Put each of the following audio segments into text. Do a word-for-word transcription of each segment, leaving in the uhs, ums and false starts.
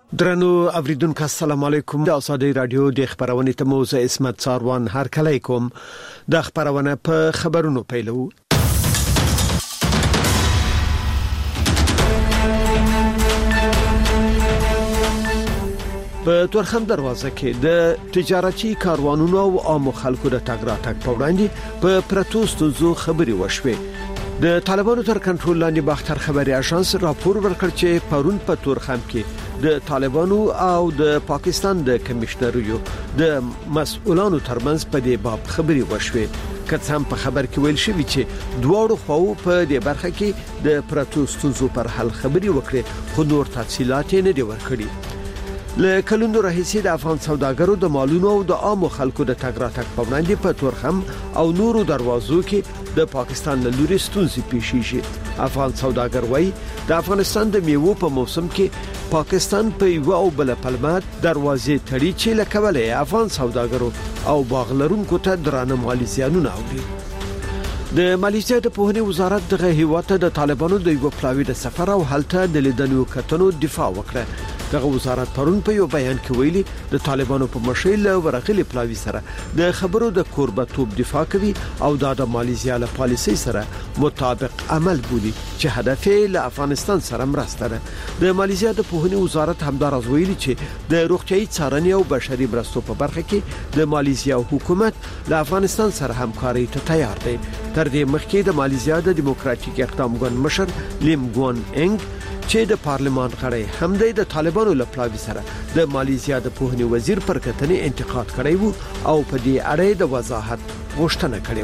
درنو اوریدونکو السلام علیکم. د ازادي رادیو د خبرونې ته موزه اسمت څاروان هر کله کوم د خبرونه په خبرونو پیلو. په تورخم دروازه کې د تجارتي کاروانونو او عام خلکو د تګ راتګ په وړاندې په پروتستو خبري وشوي. د طالبانو تر کنټرول لاندې باختر خبري اژانس راپور ورکړ چې پرون په تورخم کې د طالبانو او د پاکستان د کمشنریو د مسؤلانو ترمنځ په دې باب خبري وشوي. که هم په خبر کې ویل شوی چې دواړو خواو په دې برخه کې د پروتستو پر حل خبري وکړي، خو نور تفصيلات نه دي ورکړي. له کلونو راهیسې د افغان سوداګرو د مالونو او د عام خلکو د تګ راتګ په وړاندې په تورخم او نورو دروازو کې د پاکستان له لوري ستونزې پیښیږي. افغان سوداګر وایي د افغانستان د میوو په موسم کې پاکستان په یو او بل پلمه دروازې تړي چې له کبله افغان سوداګرو او باغلرونکو ته درانه مالي زیانونه اوري. د مالیزیا د پوهنې وزارت دغه هیواد ته د طالبانو د یو پلاوی د سفر او هلته د لیدنو کتنو دفاع وکړه. دغه وزارت پرون په یو بیان کې ویلي د طالبانو په مشیل ورغلي پلاوی سره د خبرو د کوربتوب دفاع کوي او د مالیزیا له پالیسي سره مطابق عمل بولي چې هدف یې له افغانستان سره مرسته ده. د مالیزیا د پوهنې وزارت همدارس ویلي چې د روغتيایي څارنې او بشري مرستو په برخه کې د مالیزیا حکومت له افغانستان سره همکاري ته تیار دی. تر دې مخکې د مالیزیا د دیموکراتیک اقدام ګوند مشر لیم ګوان انګ چې د پارلمان غړی هم د طالبانو له پلاوی سره د مالیزیا د پوهنې وزیر پر کتنې انتقاد کړی وو او په دې اړه د وضاحت غوښتنه کړې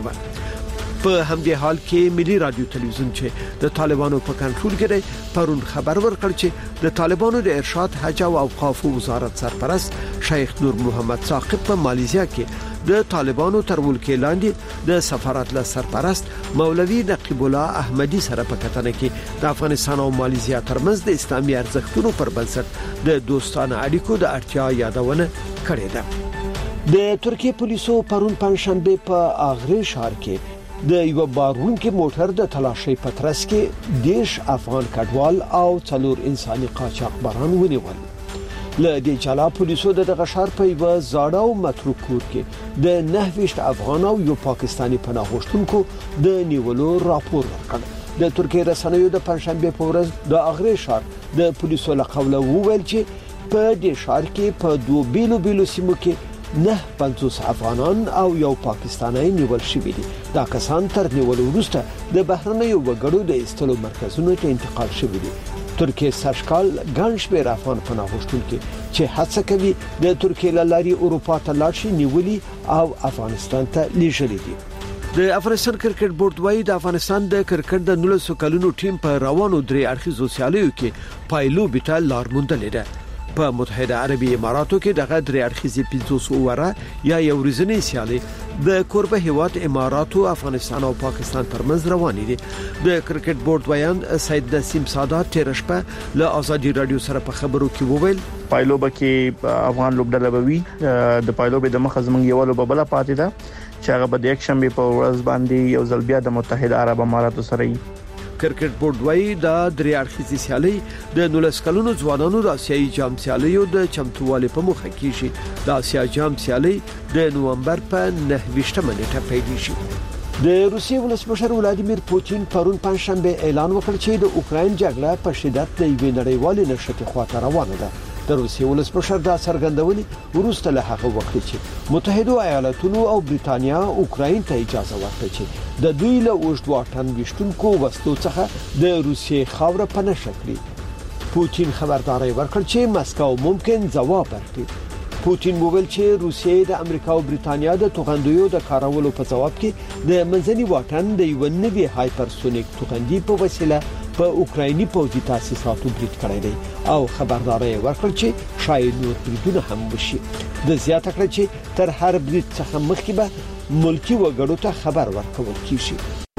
و. په همدې حال کې ملي رادیو تلویزیون چې د طالبانو په کنټرول کې دی پرون خبر ورکړ چې د طالبانو د ارشاد حج او اوقاف وزارت سرپرست شیخ نور محمد ثاقب په مالیزیا کې د طالبانو تر ولکې لاندې د سفارت له سرپرست مولوی نقیب الله احمدی سره په کتنه کې د افغانستان او مالیزیا ترمنځ د اسلامي ارزښتونو پر بنسټ د دوستانه اړیکو د اړتیا یادونه کړې ده. د ترکیه پولیسو پرون پنځشنبه په اغری ښار کې د یو بارونکو موټر د تلاشي په ترڅ کې دیش افغان کډوال او څلور انساني قاچاقبران ونیول. له دې چالا پولیسو د دغه ښار په یو زاړه او متروک کور کې د نهویشت افغان او یو پاکستانی پناه غوښتونکو د نیولو راپور ورکړ. د ترکیه رسنیو د پنځشنبه په ورځ د اغری ښار د پولیسو له قوله وویل چې په دې ښار کې په دوه بیلو بیلو سیمو کې نه پنځوس افغانان او یو پاکستانی نیول شوی دي. دا کسان تر نیولو وروسته د بهرنیو وګړو د ایستلو مرکزونو ته انتقال شوی دي. ترکیه سرشکال ګڼشمېر افغان پناه غوښتونکي چې هڅه کوي د ترکیه لاري اروپا ته لاړ شي نیولي او افغانستان ته لیږلي دي. د افغانستان کرکټ بورډ وايي د افغانستان د کرکټ د نولسو کلونو ټیم په روانو درې اړخیزو سیالیو کې پایلو بیټه لار موندلې ده. په متحده عربي اماراتو کې دغه درې اړخیزې پنځوس اوره یا یو ورځنی سیالي د کوربه هیواد اماراتو، افغانستان او پاکستان ترمنځ روانې دي. د کرکټ بورډ ویان سید نسیم سادات تیر شپه له ازادي رادیو سره په خبرو کې وویل پایلو بکې افغان لوبډله بوي د پایلو به د مخ زمنګ یو لوب بل پاتې ده چې هغه به د یک شنبه په ورځ باندې یو ځل بیا د متحده عرب اماراتو سره وي. کرکټ بورډ وايي د درې اړخیزې سیالي د نولس کلونو ځوانانو د آسیایي جام سیالیو د چمتووالي په مخه کې شي. د آسیا جام سیالي د نومبر په نهه نیټه پیلېږي. د روسیې ولسمشر ولادیمیر پوتین پرون پنځشنبه اعلان وکړ چې د اوکراین جګړه په شدت د یوې نړیوالې نښتې خواته روانه ده. د روسیې ولسمشر دا څرګندونې وروسته له هغه وخت چې متحده ایالاتونو او بریتانیا اوکراین ته اجازه ورکړه چې د دوی له اوږد واټن وشتونکو وسلو څخه د روسیې خاوره په نښه کړي. پوتین خبرداري ورکړ چې مسکو ممکن ځواب ورکړي. پوتین وویل چې روسیې د امریکا او بریتانیا د توغندیو د کارولو په جواب کې د منځني واټن د یو نوي هایپرسونیک توغندي په وسیله په اوکرایني پوځي تاسیساتو برید کړی دی او خبرداري ورکړ چې شاید نور بریدونه هم وشي. د زیاته کړ چې تر هر برید څخه مخکې به ملکی وګړو ته خبر ورکول کیږي.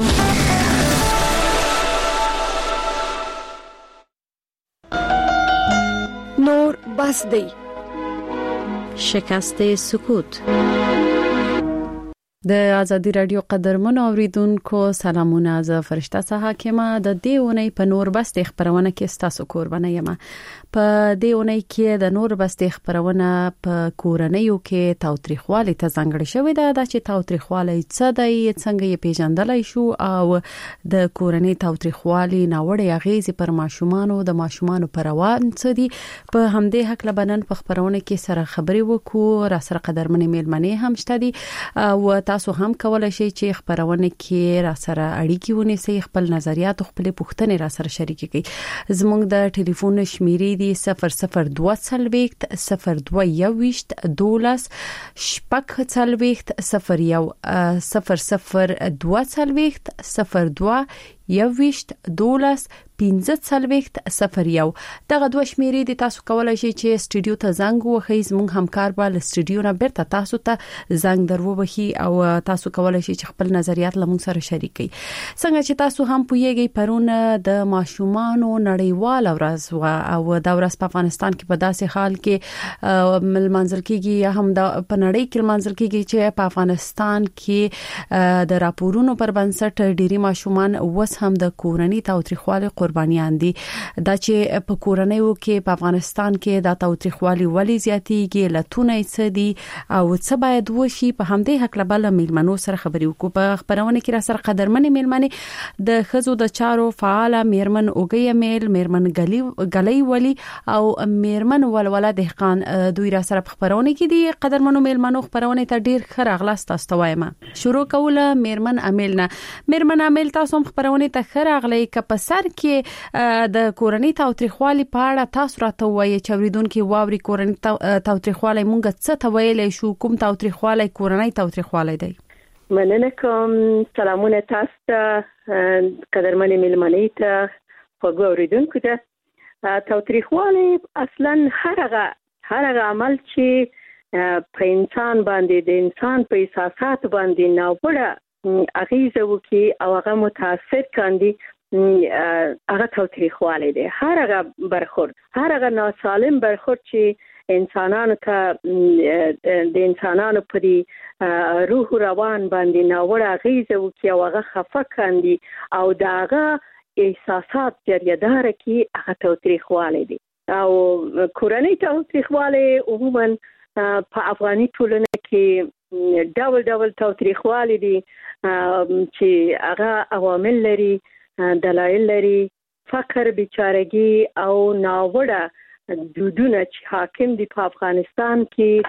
نور بس دی. شکست سکوت. د ازادي رادیو قدرمن اوریدونکو سلامونه. زه فرشته سه حکیمه د دې اونۍ په نور بس د خبرونه کې ستاسو قربانه یم. په دې اونۍ کې د نور بس د خبرونه په کورنیو کې تاوتریخوالي ته ځانګړې شوې ده چې تاوتریخوالي څه دی، څنګه یې پیژندلای شو او د کورنۍ تاوتریخوالي ناوړه اغیزې پر ماشومانو د ماشومانو پر روان څه دي. په همدې حق لبنن په خبرونه کې سره خبرې وکړو. را سره قدرمن میلمنې هم شته دي او تاسو هم کولای شئ چې خبرونه کې را سره اړیکې ونیسئ، خپل نظریات او خپل پوښتنې را سره شریک کړئ. زموږ د ټلیفون شمیرې دي صفر صفر دوه څلوېښت صفر دوه یوویشت دولس شپږ څلوېښت صفر یو صفر صفر دوه څلوېښت صفر دوه یوویشت دولس پنځه څلوېښت صفر یو. دغه دوه شمیرې دي تاسو کولای شئ چې سټوډیو ته زنګ ووهئ. زموږ همکار به له سټوډیو نه بیرته تاسو ته زنګ درووهي او تاسو کولای شئ چې خپل نظریات له موږ سره شریک کړئ. څنګه چې تاسو هم پوهیږئ پرون د ماشومانو نړیوال ورځ او دا ورځ په افغانستان کې په داسې حال کې ملمنځل کېږي یا هم د په نړۍ کې ملمنځل کېږي چې په افغانستان کې د راپورونو پر بنسټ ډېری ماشومان وس هم د کورنۍ تاوتریخوالي قربانیان دي. دا چې په کورنیو کې په افغانستان کې د تاوتریخوالي ولې زیاتېږي، لتونه څه دي او څه باید وشي، په همدې حق لبل میلمنو سره خبرې وکړو. په خبرونه کې را سره قدرمن میلمنې د خزو د چارو فعال میرمن اوګي میل، میرمن غلي غلي ولي او میرمن ولوله دهقان دوی را سره په خبرونه کې دي. قدرمنو میلمنو خبرونه ته ډیر ښه راغلاست. تاسو وایم شروع کوله میرمن امیل نه. میرمن امیل تاسو هم خبرونه ته خراغلی ک په سر کې د کورنۍ تاوتریخوالي په اړه تاسو راته وایي چې اوریدونکو واوري کورنۍ تاوتریخوالي مونږ څه ته ویلې شو، کوم تاوتریخوالي کورنۍ تاوتریخوالي دی؟ مننه کوم. سلامونه تاسو ته قدرمن میلمنې ته خو اوریدونکو ته. تاوتریخوالي اصلا هرغه هرغه عمل چې په انسان باندې د انسان په احساسات باندې ناوړه اغیزه وکي او هغه متاثر کاندي، هغه تاوتریخوالی دی. هر هغه برخورد، هر هغه ناسالم برخورد چې انسانانو ته د انسانانو په روح روان باندې ناوړه اغیزه وکي او هغه خفه کاندي او دغه احساسات جریدار کی، هغه تاوتریخوالی دی. او کورنۍ تاوتریخوالی عموما په افغاني ټولنه کې ډول ډول تاوتریخوالی دي چې هغه عوامل لري، دلایل لري، فقر، بیچارهګي او ناوړه دودونه چې حاکم دي په افغانستان کې.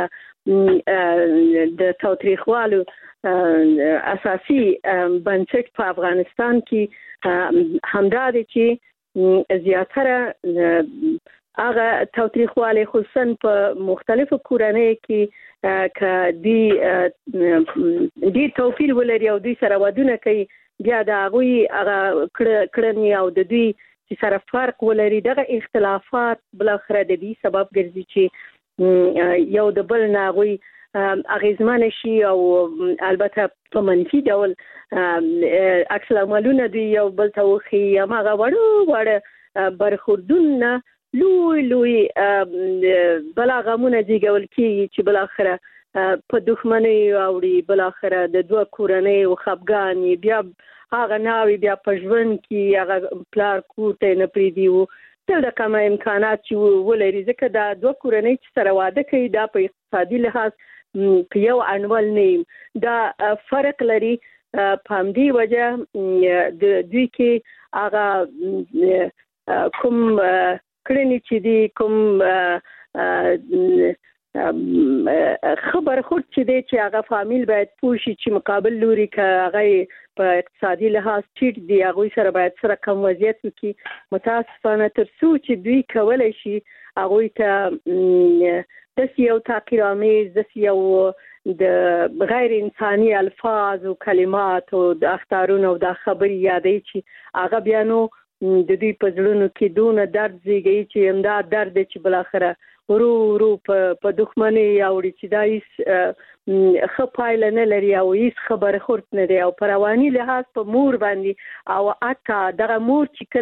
دا د تاوتریخوالو اساسي بنسټ په افغانستان کې همدا دي چې زیاتره هغه تاوتریخوالی خصوصا په مختلفو کورنۍ کې ک دی دی توفیر ولري او دوی سره ودونه کوي، بیا د هغه هغه کړنی او د دوی چې سره فرق ولري، دغه اختلافات بل اخر د دې سبب ګرځي چې یو د بل نه غوي اغیزمن شي او البته په منفي ډول عکس العملونه دی یو بل ته وخی هغه وړو وړ برخوردونه لوی لوی بلاغمونه دیګول کی چې بل اخر په دښمنۍ اوړي، بل اخر د دوه کورنۍ او خپګانی، بیا هغه ناوی بیا په ژوند کې هغه پلار کوټه نه پریدیو تل د کوم امکانات چې ولري، ځکه دا دوه کورنۍ چې سره واده کوي دا په اقتصادي لحاظ په یو انول نه دا فرق لري. په همدې وجه د دوی کې هغه کوم کړنی چې دی کوم خبر خود چې دی چې هغه فامیل باید پوښي چې مقابل لوري که هغه په اقتصادي لحاظ ټیټ دی هغه سره باید سره کم وضعیت وکړي. متاسفانه تر څو چې دوی کولای شي هغه ته د یو تحقیرآمیز د یو د غیر انساني الفاظ او کلمات او د اختارونو او د خبري یادې چې هغه بیا نو د دوی په ځړونو کې دونه درد زیږي چې همدا درد چې بل اخره ورو ورو په دښمنۍ اوړي چې دا هیڅ ښه پایله نه لري او هیڅ خبره خورت نه دی او په رواني لحاظ په مور باندې او حتی دغه مور چې کله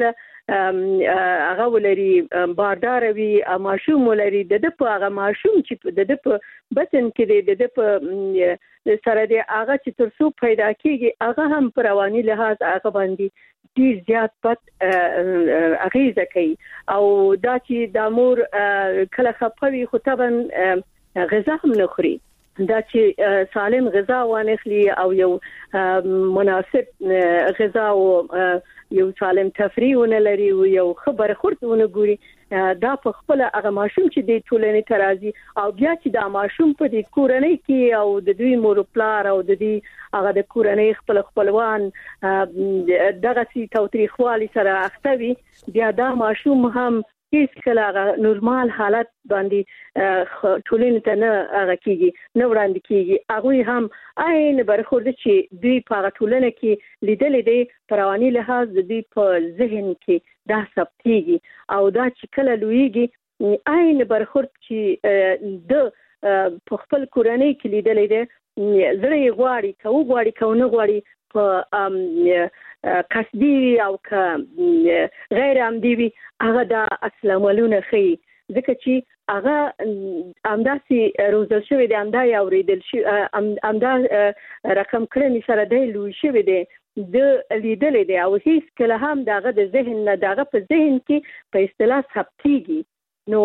هغه ولري باردار وي ماشوم ولري د په هغه ماشوم چې د په بطن کې د په سره د هغه چې ترڅو پیدا کیږي هغه هم پر رواني لحاظ هغه باندې ډیر زیات پد اغیزه کوي او دا چې د امور کله خپوي خو طبعا غذا هم نه خوري دا چې سالم غذا وانخلي او یو مناسب غذا او یو سالم تفریح ونلري او یو خبر خورتونه ګوري دا په خپل هغه ماشوم چې د ټولنې ترازی او بیا چې دا ماشوم په دې کورنۍ کې او د دوی مور پلار او د دې هغه د کورنۍ خپل خپلوان دغه سي توتریخوالي سره اختوي بیا دا ماشوم هم هیڅ کله نورمال حالت باندې ټولنې ته نه هغه کیږي نه وړاندې کیږي هغه هم عین برخورد چې دوی په ټولنه کې لیدلې دي پرواني لحاظ د دوی په ذهن کې دا ثبتيږي او دا چې کله لویږي عین برخورد چې د په خپل کورنۍ کې لیدلې دي زړه غواړي کو غواړي کو نه غواړي په قصدي او ک غیر عمدي وي هغه د اسلام ولونه خي ځکه چې هغه امداسي روزل شوی دی امدا یا اوریدل شي امدا رقم کړنی سره دی لوي شوی دی د لیدل دی او هیڅ کله هم دغه د ذهن نه دغه په ذهن کې په اصطلاح ثبتيږي نو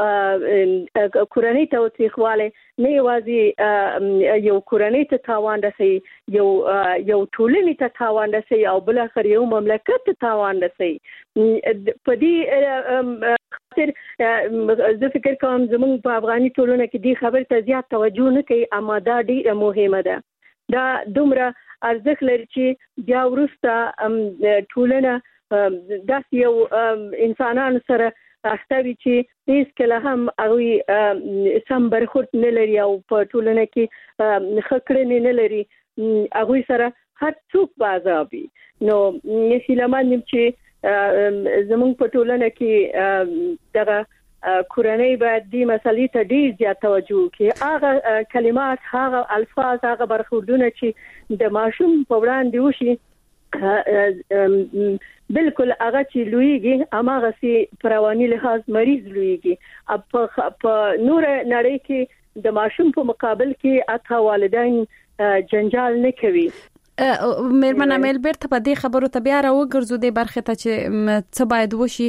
کورنۍ ته تخواله نه یوازې یو کورنۍ ته تاوان رسي یو یو ټولنې ته تاوان رسي او بل اخر یو مملکت ته تاوان رسي په دې خاطر زه فکر کوم زموږ په افغاني ټولنه کې دې خبر ته زیات توجه نه کوي اما دا ډیره مهمه ده دا دومره ارزښت لري چې بیا وروسته ټولنه داس یو انسانانو سره اختوي چې هیڅ کله هم هغه سم برخورد نه لري او په ټولنه کې خکړې نه لري هغه سره هر څوک بازابي نو هیلهمن چې زموږ په ټولنه کې دغه کورنۍ باید دې مسلې ته ډیر زیات توجه وکړي هغه کلمات هغه الفاظ هغه برخوردونه چې د ماشوم په وړاندې وشي بالکل هغه چې لویږي اماغه سي پرواني لحاظ مریض لویږي په په نور نړۍ کې د ماشوم په مقابل کې اته والدین جنجال نه کوي مېرمنه ملبر ته په دې خبرو ته بیا راوګرځو د برخه ته چې څه باید وشي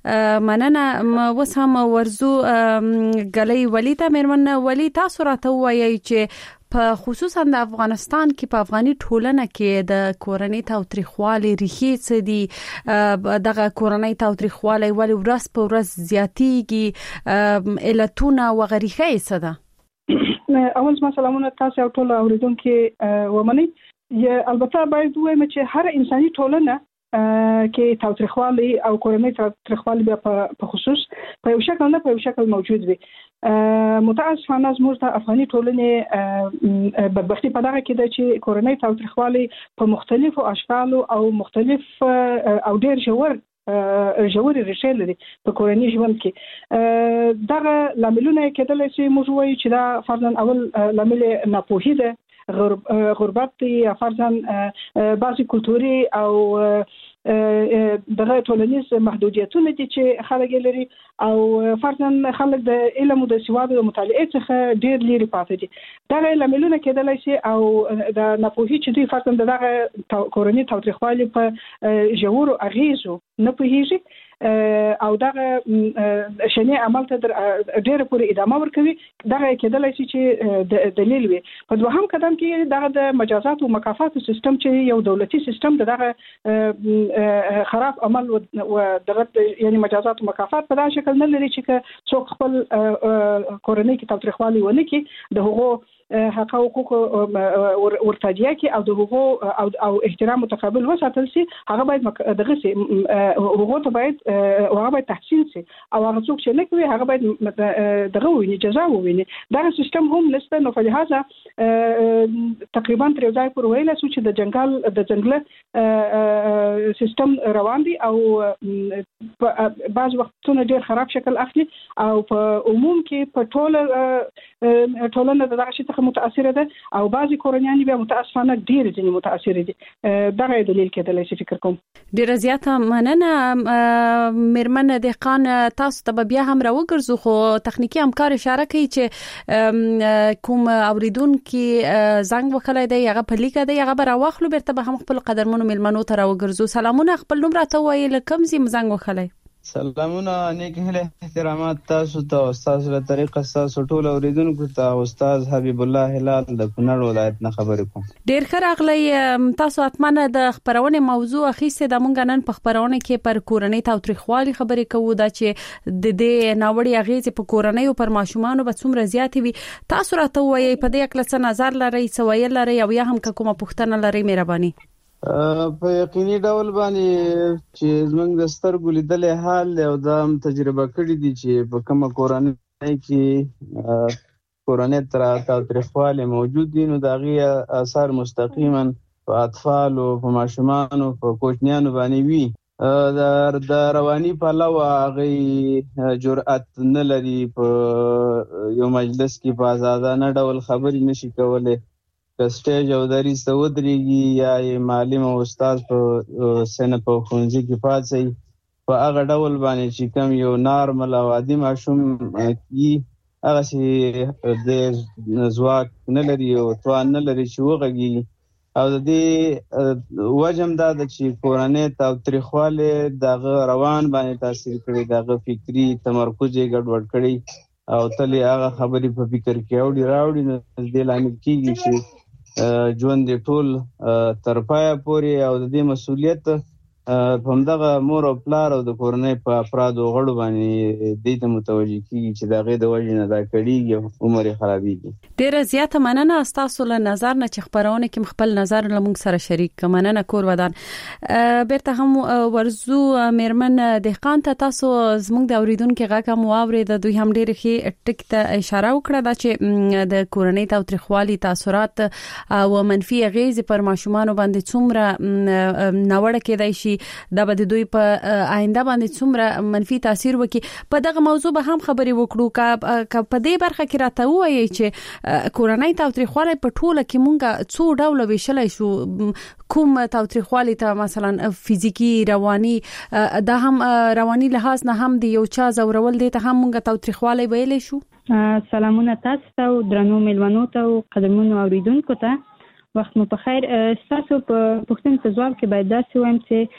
مننه وس هم ورزو غلې ولی ته مېرمنه ولی تاسو راته وایي چې په خصوصا د افغانستان کې په افغاني ټولنه کې د کورنۍ تاوتریخوالي ریښې څه دي دغه کورنۍ تاوتریخوالي ولې ورځ په ورځ زیاتېږي علتونه او غریخې څه ده اول ما سلامونه تاسو ټول اوریدونکو ومني یا البته باید وایم چې هر انساني ټولنه کې تاوتریخوالي او کورنۍ تاوتریخوالي بیا په خصوص په یو شکل نه په یو شکل موجود وي متاسفانه زموږ د افغاني ټولنې بدبختی په دغه کې ده چې کورنۍ تاوتریخوالي په مختلفو اشکالو او مختلف او ډېر ژور ژورې ریښې لري په کورنۍ ژوند کې دغه لاملونه کېدلی شي موږ وایو چې دا فرضاً اول لامل ناپوهي ده غربت یا فرضاً بعضی کلتوري او دغه ټولنیز محدودیتونه دي چې خلک لري او فرضاً خلک د علم او د سواد او مطالعه څخه ډیر لري پاتې دي دا لاملونه کېدلای شي او د ناپوهي چې دوی فرضاً دغه کورنۍ تاوتریخوالي په ژورو اغیزو نه پوهیږي او دغه شنه عمل ته ډېر پورې ادامه ورکوي دغه کېدلای شي چې د دلیل وي په دوهم قدم کې دغه د مجازات او مکافات سیستم چې یو دولتي سیستم دغه خراب عمل او دغه یعنی مجازات او مکافات په داسې شکل نه لري چې څوک خپل کورنۍ کې تاوتریخوالي ونه کړي د هغو حق او حقوق ورتاجیا کې او د حقوق او او احترام متقابل وساتل سي هغه باید دغه سي هغه ته باید هغه باید تحسین سي او هغه څوک چې نه کوي هغه باید دغه ویني جزا وویني دا سیستم هم نشته نو په لحاظه تقریبا تر ځای پر ویل سو چې د جنگل د جنگل سیستم روان دي او بعض وختونه ډیر خراب شکل اخلي او په عموم کې په ټوله ټولنه دغه شي برخه متاثر ده او بعضی کورنیان بیا متاسفانه ډیر ځنی متاثر دي. دا غي دلیل کېدلی شي فکر کوم. ډیر زیاته مننه میرمن دهقان، تاسو ته بیا هم راوګرځو خو تخنیکی همکار اشاره کوي چې کوم اوریدونکو زنګ وکړای دی هغه په لیکه دی هغه به راوخلو بیرته به هم خپل قدرمنو میلمنو ته راوګرځو. سلامونه، خپل نوم راته وایي لکم زی مزنګ وکړای. سلامونه، نیک هله احترامات تاسو ته، استاد له طریقه تاسو ټول اوریدونکو ته. استاد حبیب الله هلال د کونړ ولایت نه خبرې کوم. ډیر ښه راغلی. تاسو اتمنه د خبرونه موضوع اخیسته د مونږ نن په خبرونه کې پر کورنۍ تاوتریخوالي خبرې کوو دا چې د دې ناوړي اغیزې په کورنۍ او پر ماشومان به څومره زیات وي. تاسو راته وایي په دې اکل څه نظر لري، سوایل لري او یا هم کومه پوښتنه لري مهرباني؟ په یقیني ډول باندې چې زمونږ د سترګو لیدلې حال او دا تجربه کړې دي چې په کومه کورنۍ کې کورنۍ تر تاوتریخوالي موجود دي نو د هغې اثر مستقیما په اطفال او په ماشومان او په کوچنیانو باندې وي. د رواني پلوه هغې جرأت نه لري په یو مجلس کې په ازادانه ډول خبرې نشي کولی. که سټیج او دریځ ته ودرېږي یا یې معلم او استاد په سنه په ښوونځي کې پاڅي په هغه ډول باندې چې کوم یو نارمل او عادي ماشوم وي هغسې د ځواک نه لري او توان نه لري چې وغږېږي. او د دې وجه هم دا ده چې کورنۍ تاوتریخوالی د هغه روان باندې تاثیر کړی، د هغه فکري تمرکز یې ګډوډ کړی او تل یې هغه خبرې په فکر کې اوړي راوړي. نو د دې لامل کېږي چې ژوند دې ټول تر پایه پورې او د دې مسؤلیت په همدغه مور او پلار او د کورنۍ په افرادو غړو باندې دې ته متوجه کېږي چې د هغې د وجې نه دا کړېږي او عمر یې خرابېږي. ډېره زیاته مننه ستاسو له نظر نه چې خپرونه کې خپل نظر له موږ سره شریک کړه. مننه کور ودان. بیرته هم ورزو میرمن دهقان ته، تاسو زموږ د اوریدونکو غږ هم واورید، دوی هم ډېر ښه ټک ته اشاره وکړه دا چې د کورنۍ تاوتریخوالي تاثیرات او منفي اغیزې پر ماشومان باندې څومره ناوړه کېدای شي، دا به د دوی په آینده باندې څومره منفي تاثیر وکړي. په دغه موضوع به هم خبرې وکړو. که په دې برخه کې راته ووایي چې کورنۍ تاوتریخوالی په ټوله کې مونږ څو ډوله ویشلی شو، کوم تاوتریخوالی ته مثلا فزیکی، رواني، دا هم رواني لحاظ نه هم دی یو چا زورول دی ته هم مونږ تاوتریخوالی ویلی شو. سلامونه تاسو ته او درنو میلمنو ته او قدرمنو اوریدونکو ته، وخت مو په خیر. تاسو په پوښتنې ته ځواب کې باید داسې وایم چې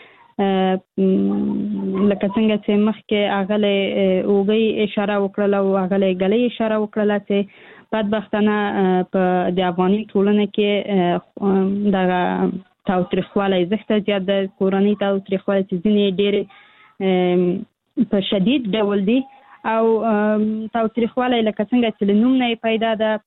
لکه څنګه چې مخکې اغلی اوږی اشاره وکړله او اغلی ګلی اشاره وکړله چې بدبختانه په د افغاني ټولنه کې دغه تاوتریخوالی زښته زیات ده. کورنۍ تاوتریخوالی چې ځینې ډېرې په شدید ډول دي او تاوتریخوالی لکه څنګه چې له نوم نه یې پیدا ده،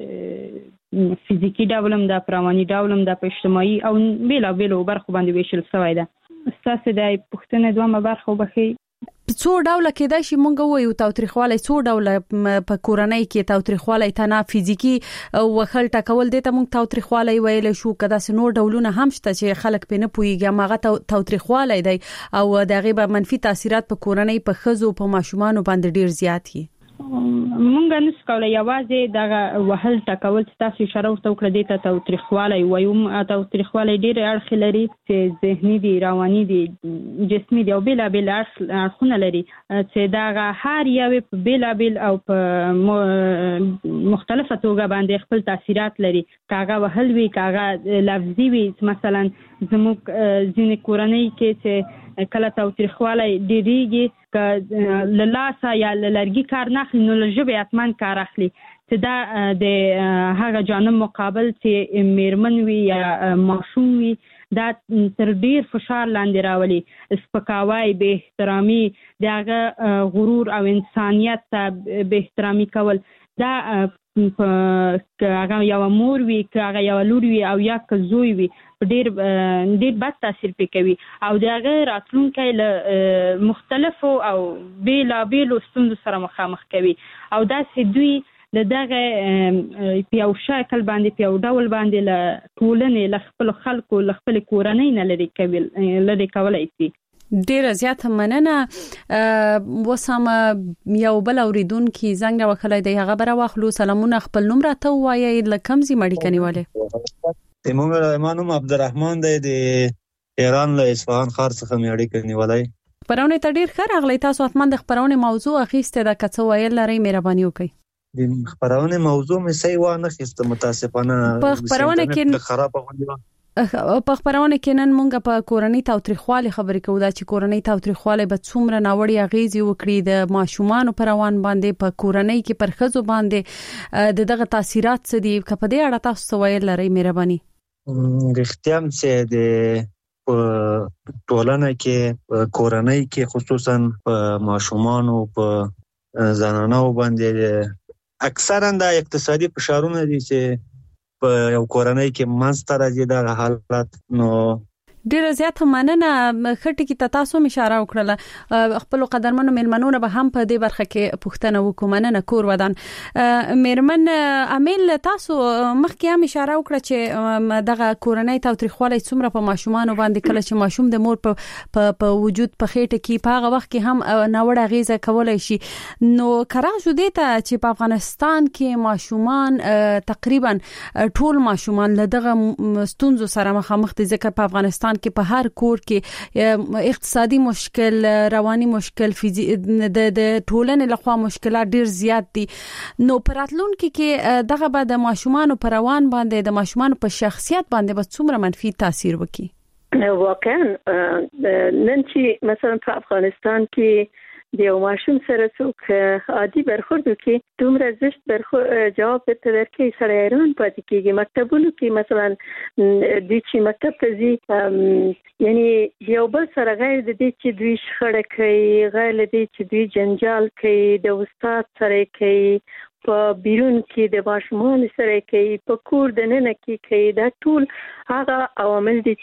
په فزیکي ډول هم ده، په رواني ډول هم ده، په اجتماعي او بېلابېلو برخو باندې ویشل شوی ده. ستاسو د پوښتنې دومره برخه وبخښئ. څو ډوله کېدای شي مونږ وایو تاوتریخوالی، څو ډوله په کورنۍ کې تاوتریخوالی تنه فزیکي وخل ټکول دی ته مونږ تاوتریخوالی ویلی شو، که داسې نور ډولونه هم شته چې خلک پرې نه پوهېږي هماغه تاوتریخوالی دی او د هغې به منفي تاثیرات په کورنۍ، په ښځو، په ماشومانو باندې ډېر زیات وي. مونږ نشو کولی یوازې دغه وهل ټکول چې تاسو اشاره ورته وکړه دې ته تاوتریخوالی وایو. تاوتریخوالی ډېرې اړخې لري چې ذهني دي، رواني دي، جسمي دي او بېلابېل اړخونه لري چې دغه هر یو په بېلابېل او په مختلفه توګه باندې خپل تاثیرات لري. که هغه وهل وي، که هغه لفظي وي، مثلا زموږ ځینې کورنۍ کې چې کله تاوتریخوالی ډېرېږي که له لاسه یا له لرګي کار نه اخلي نو له ژبې حتما کار اخلي چې دا د هغه جانب مقابل چې میرمن وي یا ماشوم وي دا تر ډېر فشار لاندې راولي. سپکاوی، بې احترامي، د هغه غرور او انسانیت ته بې احترامي کول، دا که هغه یوه مور وي، که هغه یوه لور وي او یا که زوی وي، ډېر ډېر بد تاثیر پرې کوي او د هغه راتلونکی له مختلفو او بېلابېلو ستونزو سره مخامخ کوي او داسې دوی د دغه په یو شکل باندې، په یو ډول باندې له ټولنې، له خپلو خلکو، له خپلې کورنۍ نه لرې کوي لرې کولی شي. ډیر زیات مننه. وسامه یو بل اوریدونکو زنګ راوخلای دی هغه بره واخلو. سلامونه، خپل نوم راته وایي لکم زی مړی کنيواله. موږ مانوم عبدالرحمن دی د ایران له اصفهان ښار څخه مړی کنيواله. خبرونه ته ډیر ښه راغلی. تاسو اتمن د خبرونه موضوع اخیسته د کڅو ویل لري، مهرباني وکړئ. د خبرونه موضوع مې صحیح و نه خسته، متاسفانه په خبرونه کې خراب غونډه په خبرونه کې نن مونږ په کورنۍ تاوتریخوالي خبرې کوو دا چې کورنۍ تاوتریخوالي به څومره ناوړي اغیزي وکړي د ماشومان پر روان باندې په کورنۍ کې پر خزو باندې د دغه تاثیرات څه دي. کله دې اړه تاسو ویل لري، مهرباني. رښتیا چې د ټولنه کې کورنۍ کې خصوصا په ماشومان او په زنانو باندې اکثرا د اقتصادي فشارونه دي چې په یو کورنۍ کې منځته راځي د حالت. نو ډیر زیات مننه. خټی کې تاسو اشاره وکړه خپل قدرمنو مېلمنونو به هم په دې برخه کې پوښتنه وکوم. مننه کور ودان مېرمن امیل، تاسو مخکې هم اشاره وکړه چې دغه کورنۍ تاوتریخوالی څومره په ماشومان باندې کله چې ماشوم د مور په په وجود په خېټه کې په هغه وخت کې هم ناوړه غیزه کولای شي. نو کراغ شو دیته چې په افغانستان کې ماشومان تقریبا ټول ماشومان له دغه ستونزو سره مخامخ دي، ځکه په افغانستان کې په هر کور کې اقتصادي مشکل، رواني مشکل، فزي د د ټولنې لخوا مشکلات ډیر زیات دي. نو پراتلونکو کې دغه به د ماشومان پر روان باندې د ماشومان په شخصیت باندې به څومره منفي تاثیر وکړي؟ واقعا نن چې مثلا په افغانستان کې د یو ماشوم سره څوک عادي برخورد وکړي، دومره زشت برخورد جواب ته درکې سره ایران پاتې کېږي. مکتبونو کې مثلا د چې مکتب ته ځي، یعنی یو بل سره غیر د دې چې دوی شخړه کوي، غیر د دې چې دوی جنجال کوي، د استاد سره کوي، په بیرون کې د ماشومان سره کوي، په کور د ننه کې کوي. دا ټول هغه عوامل دي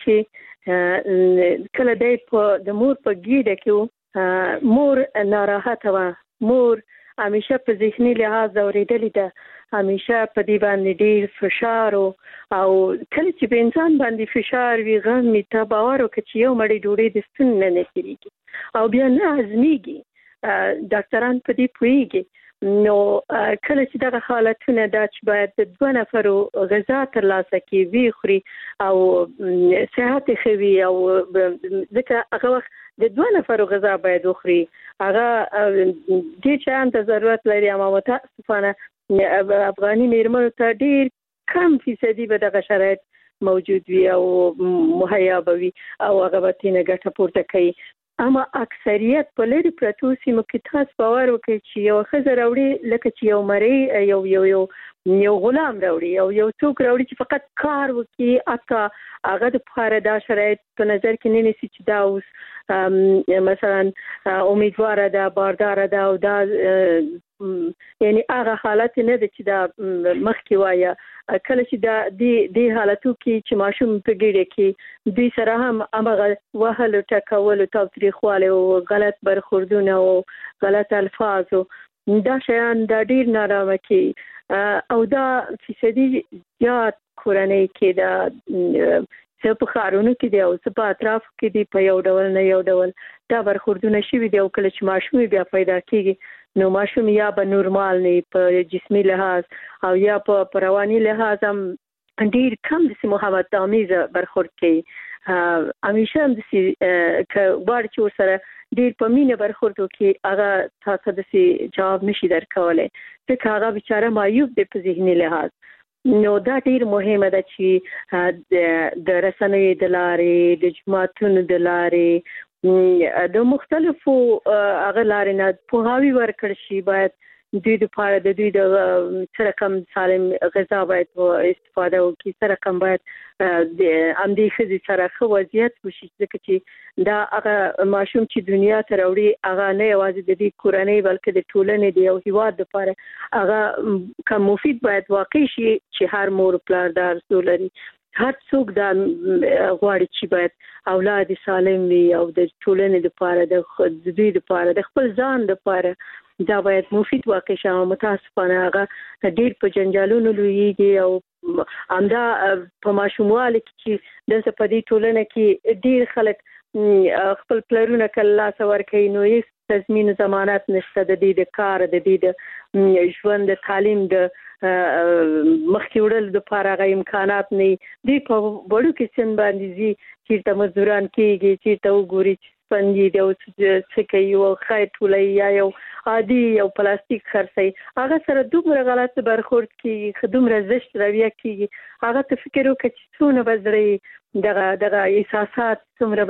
چې کله د د مور په ګیډه کې مور ناراحته و، مور همیشه په ذهني لحاظ اوریدلې ده، همیشه په دې باندې ډیر فشار او کله چې په انسان باندې فشار وي، غم می ته باور وکړي چې یو مړی ډوډۍ د ستون نه نکېږي او بیا نه ازمیږي. ډاکټران په دې پوهیږي. نو کله چې دغه حالتونه دا چې باید د دوه نفرو غذا ترلاسه کړي، وی خوري او صحت خوي، او ځکه هغه وخت د دوه نفرو غذا باید وخوري، هغه دې چې ته ضرورت لري. اما متاسفانه افغاني مېرمنو ته ډیر کم فیصدي به دغه شرایط موجود وي او مهیا به وي او هغه به تینه ګټه پورته کوي. اما اکثریت په لري پرتو سیمو کې تاسو باور وکړئ چې یو ښځه راوړي لکه چې یو مری یو یو یو یو غلام راوړي او یو څوک راوړي چې فقط کار وکړي، اته هغه د پاره دا شرایط په نظر کې نه نیسي چې دا اوس مثلا امیدواره ده، بارداره ده او دا یعنی هغه حالت نه ده چې دا مخکې وایي. کله چې دا د دې حالتو کې چې ماشوم په ګډه کې دوی سره هم هغه وهل ټکول او تاوتریخوالی او غلط برخوردونه او غلط الفاظ او دا شیان دا ډیر نارامه کوي او دا فیصدي زیات کورنۍ کې دا څه په خارونو کې دی او څه په اطراف کې دی په یو ډول نه یو ډول دا برخوردونه شوي دي. او کله چې ماشوم بیا پیدا کېږي نو ماشوم یا به نورمال نه په جسمي لحاظ او یا په رواني لحاظ هم ډیر کم د محبت آمیز برخورد کوي. همیشه هم د سي ک وړ چې سره ډیر په مینه برخورد کوي، هغه تاسو د سي جواب نشي درکولای ځکه هغه بیچاره مایوب دی په ذهني لحاظ. نو دا ډیر مهمه ده چې د رسنیو د لارې، د جماعتونو د لارې، د مختلفو هغه لارې نه پوهاوی ورکړ شي. باید دوی د پاره د دوی د سره کم سالم غذا باید استفاده وکړي، سره کم باید د امدې خزي سره خو وضعیت وشي ځکه چې دا هغه ماشوم چې دنیا ته راوړي هغه نه یوازې د دې کورنۍ بلکې د ټولنې د یو هیواد لپاره هغه کوم مفید باید واقع شي چې هر مور پلار دا ارزو لري. هر څوک دا غواړي چې باید اولاد سالم وي او د ټولنې لپاره د دوی لپاره د خپل ځان لپاره دا باید مفید واقع شي. متاسفانه هغه ډیر په جنجالونو لویږي او همدا په ماشوموالي کې چې د په دې ټولنه کې ډیر خلک خپل پلرونه کله څور کوي نو هیڅ تضمین ضمانت نشته د دې د کار د دې د ژوند د تعلیم د مخکې وړل د لپاره امکانات نه دي په وړو کې سن باندې زی چې مزدوران کېږي چې ته وګوري پنځه دی او څه کوي او خیر ټولې یا یو عادي یو پلاستیک خرڅي هغه سره دومره غلط برخورد کیږي خدومره زشت رویه کیږي هغه ته فکر وکړي چې څونه بزړی دغه دغه احساسات څومره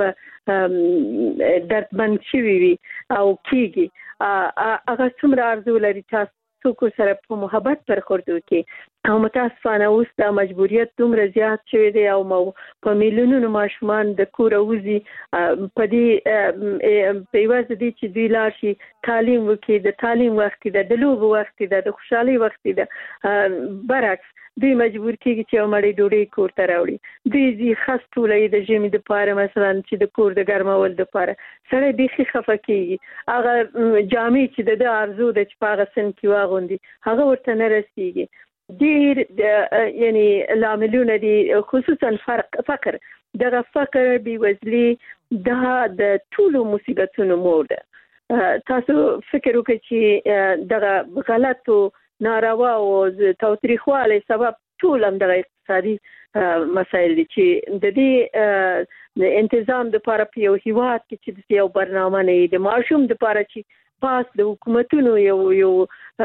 به دردمن شي وي او کیږي هغه څومره ارزو لري چې څوک سره په محبت برخورد وکړي او متاسفانه اوس د مجبوریت دومره زیات شوی دی او په میلیونونو ماشومان د کور وزي په دې په واسطه دي چې دوی لاړ شي تعلیم وکړي د تعلیم وخت دی د لوبو وخت دی د خوشحالي وخت دی برعکس دوی مجبور کیږي چې مړی ډوډۍ کور ته راوړي دوی زی خاص ټولې د ژمي د پاره مثلا چې د کور د ګرمول د پاره سره بيخي خفه کیږي هغه جامې چې د ارزو د چپاغه سن کې واغوندي هغه ورته نه رسیږي ډیر یعنی لاملونه دي خصوصا فرق فقر دغه فقر بیوزلی دا د ټولو مصیبتونو مور ده تاسو فکر وکړئ چې دغه غلطو ناروا او تاوتریخواله سبب ټول هم د اقتصادي مسایل دي چې د دې د تنظیم د لپاره په یو هیواد کې چې یو برنامه نه د ماشوم د لپاره چې پاس د حکومتونو یو یو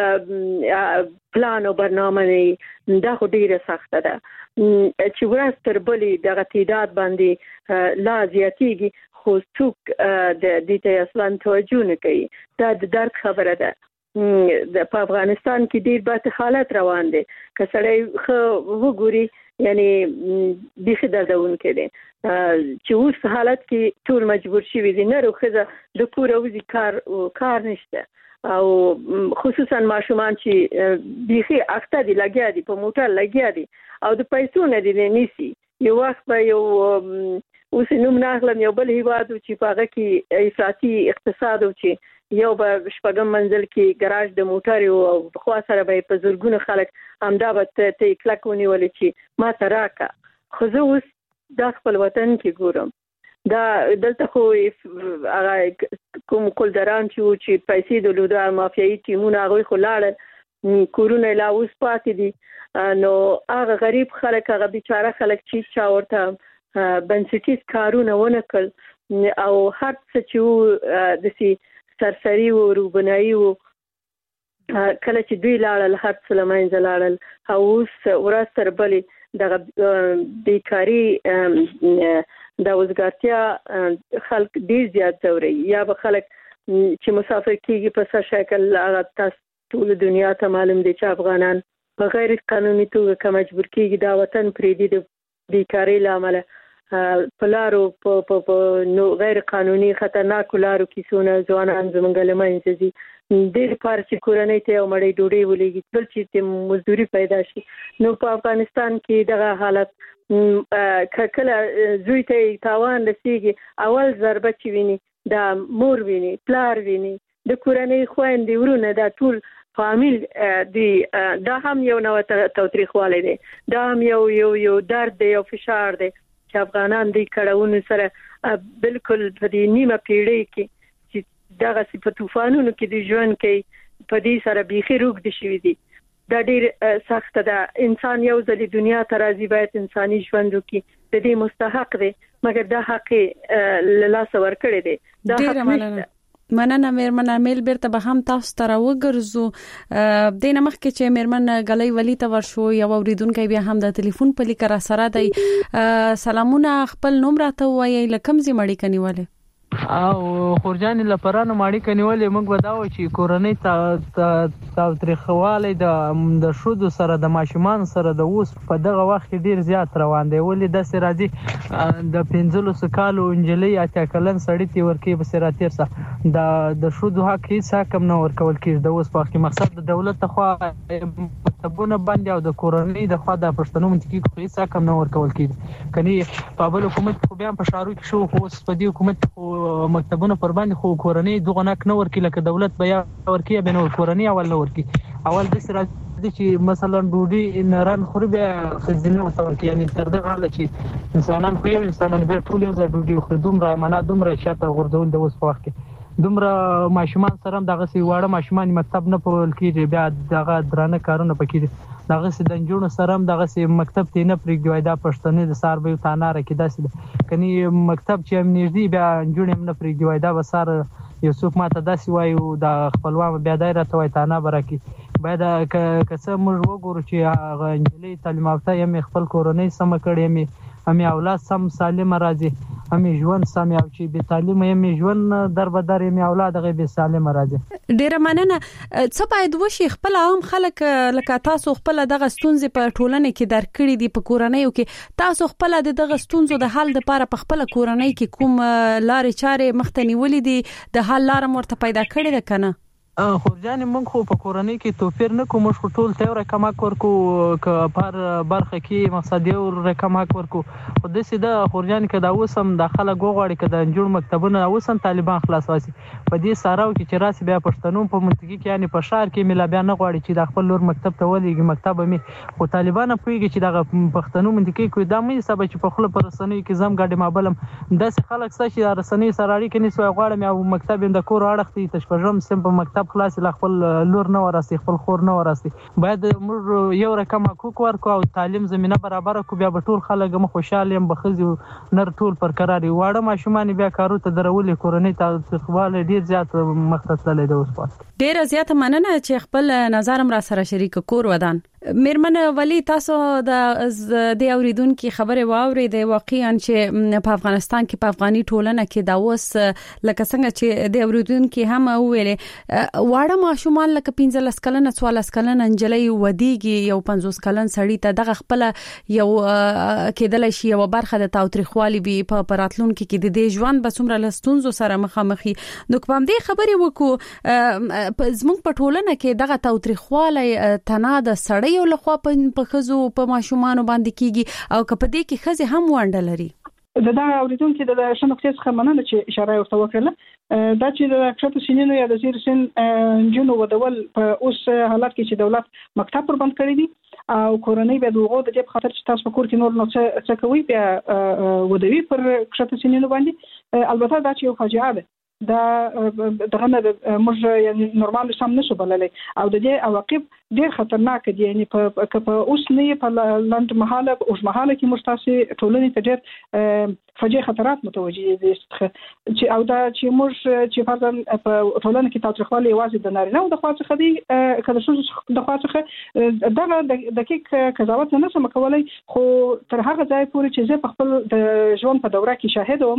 پلان او برنامه نه دا خو ډیره سخته ده چې ورځ تر بلې دغه تعداد باندې لا زیاتېږي خو څوک د دې ته اصلا توجه نه کوي دا د درد خبره ده د په افغانستان کې ډیر بد حالت روان دي که سړی خو وګوري یعنی بيخي دردونکې دي چې اوس حالت کې ټول مجبور شي دي نه روخه د کور او کار کار نشته او خصوصا ماشومان چې بيخي اخته دي لګیا دي په موټر لګیا دي او د پیسو نه دي نيسي یو وخت به یو اوس نوم ناغلم یو بل هیواد چې په هغه کې افراطي اقتصاد او چې یو به شپږم منزل کې ګراج د موټر او خو سره به په زورګونو خلک همدا به ته کلک ونیول چې ما ته راکا خو زه اوس د خپل وطن کې ګورم دا دلته خو هغه کوم کولدران چې چې پیسې د لودا مافیایي ټیمونه هغه خو لاړ کورونه لا اوس پاتې دي نو هغه غریب خلک هغه بیچاره خلک چې چا ورته بنسټیز کارونه ونه کړ او هر څه چې د سي سرسری و روبنایی و کله چې دوی لاړل هر څه لمنځه لاړل او اوس ورځ تر بلې دغه بیکاری د وزګارتیا خلک ډیر زیات ځوري یا به خلک چې مسافر کیږي په څه شکل هغه تاسو ټول دنیا ته معلوم دي چې افغانان په غیر قانوني توګه کوم مجبور کیږي دا وطن پریدي د بیکاری لامل په لارو په نو غیر قانوني خطرناک لارو کې سونه ځوانان زمونږ لمنځه دي ډېر پارچې کورنۍ ته مړی ډوډۍ ولېږي بل چې مزدوري پیدا شي نو په افغانستان کې دغه حالت کله زوی ته تاوان رسیږي اول ضربه چې ویني دا مور ویني پلار ویني د کورنۍ خويندې ورونه دا ټول فامیل دی دا هم یو نوع تاوتریخوالی دی دا هم یو یو یو درد دی یو فشار دی چې افغانان دی کړهونو سره بالکل په دې نیمه پیړۍ کې چې دغه په طوفانونو کې د ژوند کې په دې سره بيخي روغ دي شوی دي دا ډیر سخت ده انسان یو ځل دنیا ته راځي باید انساني ژوند وکړي د دې مستحق دی مګر دا حق له لاس ورکړي دی دا حق نشته مننه میرمن امیل بیرته به هم تاسو ته راوګرځو دینه مخکې چې میرمن غلۍ ولی ته ورشو یو اوریدونکو بیا هم د ټلیفون په لیک را سره دی سلامونه خپل نوم راته وایي لکم زی مړی کنيواله او خورجان لپرانو ماړی کنيولې موږ وداو چې کورنۍ تا تا تاریخواله د د شودو سره د ماشومان سره د اوس په دغه وخت ډیر زیات روان دی ولې د سراجي د پنځلو سکالو انجلۍ اته کلن سړی تی ورکی په سراتیر سره د د شودو حق هیڅ کم نه ورکول کیږي د اوس په وخت مقصد د دولت خو مکتبونه باندې او د کورنۍ د خوا د پښتنو منطقي خو هیڅ کم نه ورکول کیږي کني په بل حکومت خو بیا په شارو کې شو خو په دې حکومت خو مکتبونه پر باندې خو کورنۍ دغه نک نه ورکی لکه دولت بیا ورکی به نو کورنۍ اول نه ورکی اول د سره چې مثلا ډوډۍ نران خوري بیا خزینه وسول کې یعنی تر دغه حاله چې انسانان خو یو انسانان به ټول یو ځای ډوډۍ خوري دومره معنا دومره شاته غورځول د اوس په وخت کې دومره ماشومان سره دغه سی واړه ماشومان مکتب نه پول کېږي بیا دغه درانه کارونه پکې دغه سي د جنونو سره دغه سي مکتب ته نه پرېږدي دا پښتنې د سار به تاناره کې داسې کني مکتب چې نږدې بیا جنونه نه پرېږدي دا وسار یوسف ماته داسې وایو د خپلوان بیا دایره ته وای تانه برکی باید که څه موږ وګورو چې هغه انجلۍ تعلیم یافته یې خپل کورنۍ سم کړې مې همي اولاد سم سالم راځي همي ژوند سم او چې به تعلیم یې ژوند در به در یې اولاد غي به سالم راځي. ډیره مننه. څه باید وشي خپل عام خلک لکه تاسو خپل دغه ستونزې په ټولنه کې درکړي دي په کورنۍ کې تاسو خپل دغه ستونزو د حل لپاره په خپل کورنۍ کې کوم لارې چارې مخته نیولې دي د حل لار مرته پیدا کړې ده کنه؟ خورجان موږ خو په کورنۍ کې توپیر نه کوو موږ ټول ته رقم ورکو ک پر برخه کې مقصد یو رقم ورکو خو د سیده خورجان کې دا وسم د خلک غوړي کې د جوړ مکتبونه وسم طالبان خلاص واسي په دې ساراو کې چې راسي بیا پښتنو په منطقي کې یعنی په شهر کې ملا بیا نه غوړي چې د خپل لور مکتب ته ولېږي مکتب مې خو طالبان پويږي چې د پښتنو منطقي کې دا مې سبب چې په خپل پرسنۍ کې زم ګاډي مابلم داسې خلک چې رسنۍ سره اړیکې نسوي غواړم او مکتب د کور اړختي تشپژم سم په مکتب خلاص لا خپل لور نه وراسي خپل خور نه وراسي باید موږ یو رقم حقوق ورکو او تعلیم زمينه برابر کو بیا به ټول خلک مو خوشاله يم بخزي نر ټول پر قراري واړه ماشومان بیا کارو ته درولې کورنۍ ته تخواله ډیر زیات مختص لید اوس پات ډیر زیات مننه چې خپل نظرم را سره شریک کور ودان. میرمن ولی تاسو د د اوریدونکو خبره واوري د واقعا چې په افغانستان کې په افغاني ټولنه کې دا اوس لکه څنګه چې د اوریدونکو هم ویلې واړه ماشومان لکه پنځلس کلن څوارلس کلن انجلۍ ودیږي یو پنځوس کلن سړی ته دغه خپل یو کېدل شي یو برخه د تاوتریخوالي به په پراتلونکو کې د دې ژوند بسومره لستونزو سره مخامخي نو کوم دې خبره وکړو زموږ په ټولنه کې دغه تاوتریخوالي تناده سړی یو لخوا په خزو په ماشومان باندې کیږي او کپه دې کې خزه هم وانډه لري. د دا اوریدونکو د شنوختي څخه مننه چې اشاره ورته وکړه دا چې د کښته سینینو یا د زیر سین جنو ودول په اوس حالات کې چې دولت مکتب پر بند کړی دي او کورنۍ به دغه د دې خاطر چې تاسو کور کې نور نو څه کوي بیا ودوي پر کښته سینینو باندې البته دا چې یو فاجعه ده دا دغه نه موږ یعنی نورمال سم نشو بللې او د دې عواقب ډیر خطرناک دي یعنی په په اوس نه په لاند محاله او محاله کې مستاسي ټولنې ته ډیر فجې خطرات متوجي دي چې او دا چې موږ چې فرضاً په ټولنه کې تاوتریخوالي واځي د نارینه او د خوا څخه دي کله چې د خوا څخه دغه دقیق قضاوت نه سم کولای خو تر هغه ځای پورې چې زه په خپل د ژوند په دوره کې شاهد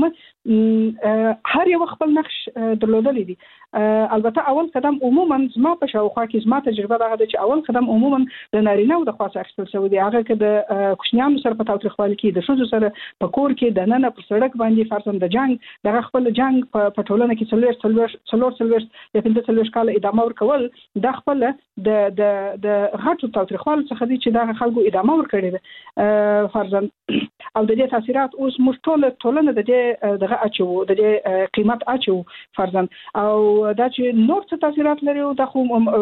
وم هر یو خپل نقش درلودل دي البته اول قدم عموما زما په شاوخوا کې زما تجربه دا ده چې اول قدم عموما د نارینه او د خوا څخه اخیستل شوی دی هغه کې د کوچنیانو سره په تاوتریخوالي کې د ښځو سره په کور کې د نن په سړک باندې فرضاً د جنگ دغه خپل جنگ په ټولنه کې څلور څلور څلور څلور یا پنځه څلور کال ادامه ورکول د خپل د د د غټو تاوتریخوالي څخه دي چې د خلکو ادامه ورکړي ده فرضاً او د دې تاثیرات اوس موږ ټول ټولنه د دې دغه اچو د دې قیمت اچو فرضاً او دا چې نور څه تاثیرات لري او د خو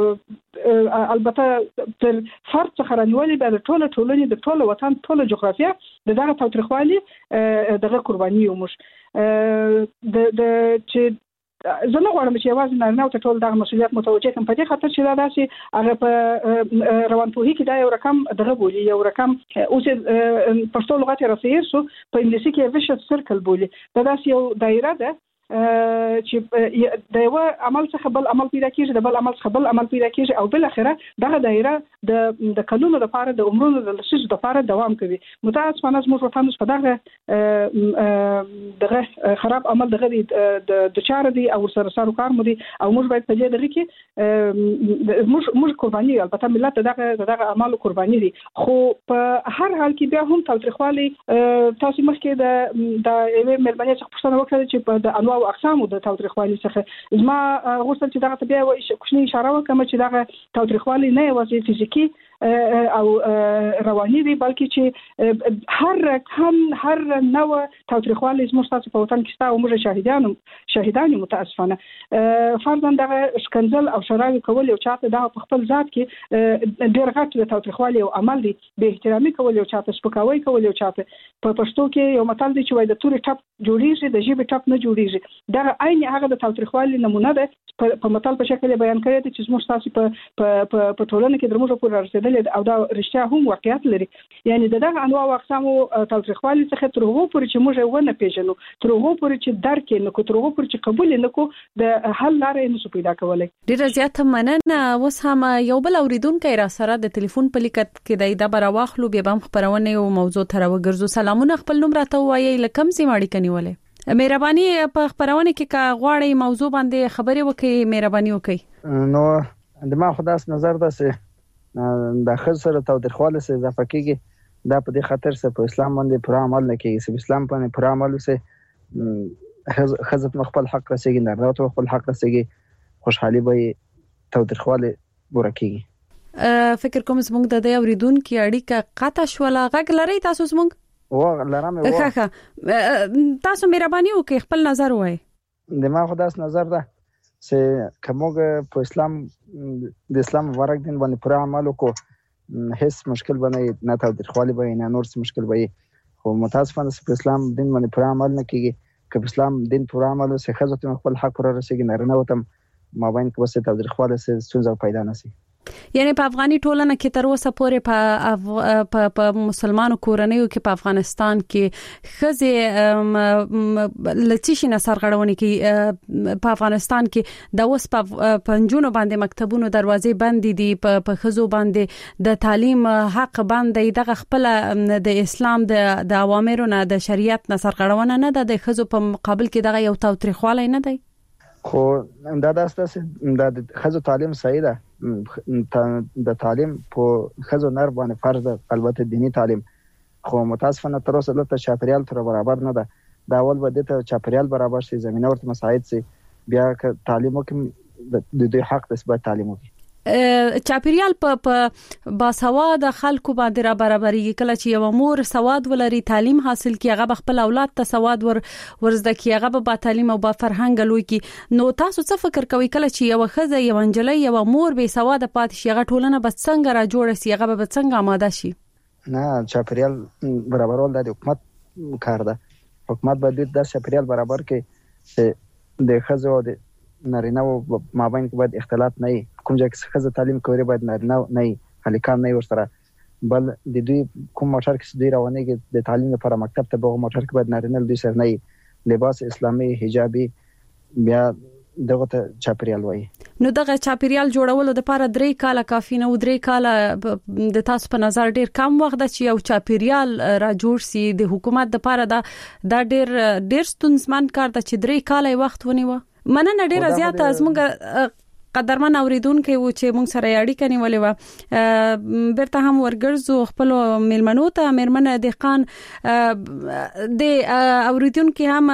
البته تر فرد څخه رانیولې به د ټوله ټولنې د ټوله وطن ټوله جغرافیه د دغه تاوتریخوالي دغه قرباني یو مش د د چې زه نه غواړم چې یوازې نارینه او ته ټول دغه مسؤلیت متوجه کړم په دې خاطر چې دا داسې هغه په روانپوهي کې دا یو رقم دغه بولي یو رقم اوس پښتو لغت یې راسیر شو په انګلیسي کې ویشس سرکل بولي دا داسې یو دایره ده چې د یو عمل څخه بل عمل پیدا کیږي د بل عمل څخه بل عمل پیدا کیږي او بل اخره دغه دایره د د کلونو لپاره د عمرونو د لسیزو لپاره دوام کوي متاسفانه موږ وطن په دغه دغه خراب عمل دغه د د چاره دي او سره سره کار مو دي او موږ باید په دې دغه کې موږ موږ قرباني البته ملت دغه دغه اعمال قرباني دي خو په هر حال کې بیا هم تاوتریخوالي تاسو مخکې د د ایوه ملمنې څخه پوښتنه وکړه چې په د او اقسامو د تاوتریخوالي څخه زما غوښتل چې دغه ته بیا کوچنی اشاره وکړم چې دغه تاوتریخوالي نه یوازې فزیکی او رواني وي بلکې چې هر کم هر نو تاوتریخوالي زموږ تاسو په وطن کې ستاسو موږ شاهدانو شاهدانو متاسفانه فرضاً د شکنجل او شراوي کول یو چاته د خپل ذات کې ډېر غټ د تاوتریخوالي او عمل دي به احترامي کول یو چاته سپکاوي کول یو چاته په پښتو کې یو متل دی چې وای د توري ټپ جوړیږي د جیب ټپ نه جوړیږي دا عین هغه د تاوتریخوالي نمونه ده په متل په شکل بیان کړی دی چې زموږ تاسو په په ټولنه کې درموږ پورې رسیدل او دا رښتیا هم واقعیت لري یعنی دغه انواع او اقسام تاوتریخوالي څخه تر هغو پورې چې موږ ونه پیژنو تر هغو پورې چې درک نه کو تر هغو پورې چې قبول نه کو د حل لارې نه پیدا کولای. ډیر زیات مننه. اوس هم یو بل اوریدونکو را سره د ټلیفون په لیکت کې د براواخلو به هم خبرونه او موضوع تر وګرځو. سلامونه، خپل نوم راته وایي لکم سي ماړي کنيولې. مهرباني په خبرونه کې کا غواړی موضوع باندې خبرې وکړي، مهرباني وکړي. نو د ما خداس نظر ده سه د خسر تاوتریخواله سه اضافه کیږي دا په دې خاطر سه په اسلام باندې پر عمل نه کیږي. سه اسلام باندې پر عمل سه حضرت مخبل حق رسېږي، نه راته خپل حق رسېږي، خوشحالي به تاوتریخواله ورکیږي. فکر کوم زموږ د دې اوریدونکو اړیکه قطع شوله. غږ لري تاسو زموږ و لرم و ښه تاسو مهرباني وکړئ خپل نظر وایي. د ما خداس نظر ده چې کومګه په اسلام د اسلام مبارک دین باندې پر عمل وکړو هیڅ مشکل باندې نه تاوتریخوالی به نه نور څه مشکل به خو متاسفانه په اسلام دین باندې پر عمل نه کیږي. که اسلام دین پر عمل سه خزت خپل حق پر رسېږي نه نه وتم مابین کې وسه تاوتریخوالی سه څه پیدا نشي. یعنی په افغاني ټولنه کې تر اوسه پورې په په مسلمانو کورنیو کې په افغانستان کې خزه لچشي نصر غړونی کې په افغانستان کې د اوس په پنځونو باندې مکتبونو دروازې بندې دي، په خزو باندې د تعلیم حق باندې دغه خپل د اسلام د اوامرو نه د شریعت نصر غړونه نه ده، د خزو په مقابل کې دغه یو تاوتریخوالی نه دی. خو دا داسته د خزو تعلیم صحیح ده، د تعلیم په خزو نر باندې فرض ده، البته دینی تعلیم، خو متاسفانه تر اوسه لته چاپریال تر برابر نه ده. دا اول به د چاپریال برابر شي، زمينه ورته مساعد شي، بیا که تعلیم وکم د دوی حق د ثبات تعلیم وکي. چاپریال په باسواد خلکو باندې را برابرېږي. کله چې یو مور سواد ولري، تعلیم حاصل کړي، هغه خپل اولاد ته سواد ور ورزده کړي، هغه با تعلیم او با فرهنګ لوي کی. نو تاسو څه فکر کوئ کله چې یو خزه یو انجلۍ یو مور به سواد پاتې شي، هغه ټولنه به څنګه را جوړ شي، هغه به څنګه آماده شي؟ نه، چاپریال برابرول د حکومت کار ده. حکومت باید د چاپریال برابر کې د خزه او د نارینه او مابین کې باید اختلاط نه وي. کوم ځای کې خزه تعلیم کوي باید نارینه نه وي، هلیکان نه ورسره، بل د دوی کوم موټر کې دوی روانېږي د تعلیم لپاره مکتب ته به موټر کې باید نارینه دوی سره نه وي، لباس اسلامي حجابي، بیا دغه ته چاپریال وایي. نو دغه چاپریال جوړولو د لپاره درې کاله کافي نه و. درې کاله د تاسو په نظر ډیر کم وخت ده چې یو چاپریال را جوړ سي د حکومت د لپاره. دا د ډیر ډیر ستونزمن کار ده چې درې کاله وخت ونیو. مننه ډیر زیاته زموږ قدرمن اوریدونکو و چې موږ سره اړیکه نیولې و. برته هم ورګرځو خپل ملمنو ته. مېرمنه دهقان د اوریدونکو هم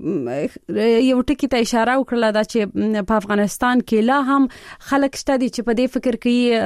یو ټکی ته اشاره وکړه دا چې په افغانستان کې لا هم خلک شته دي چې په دې فکر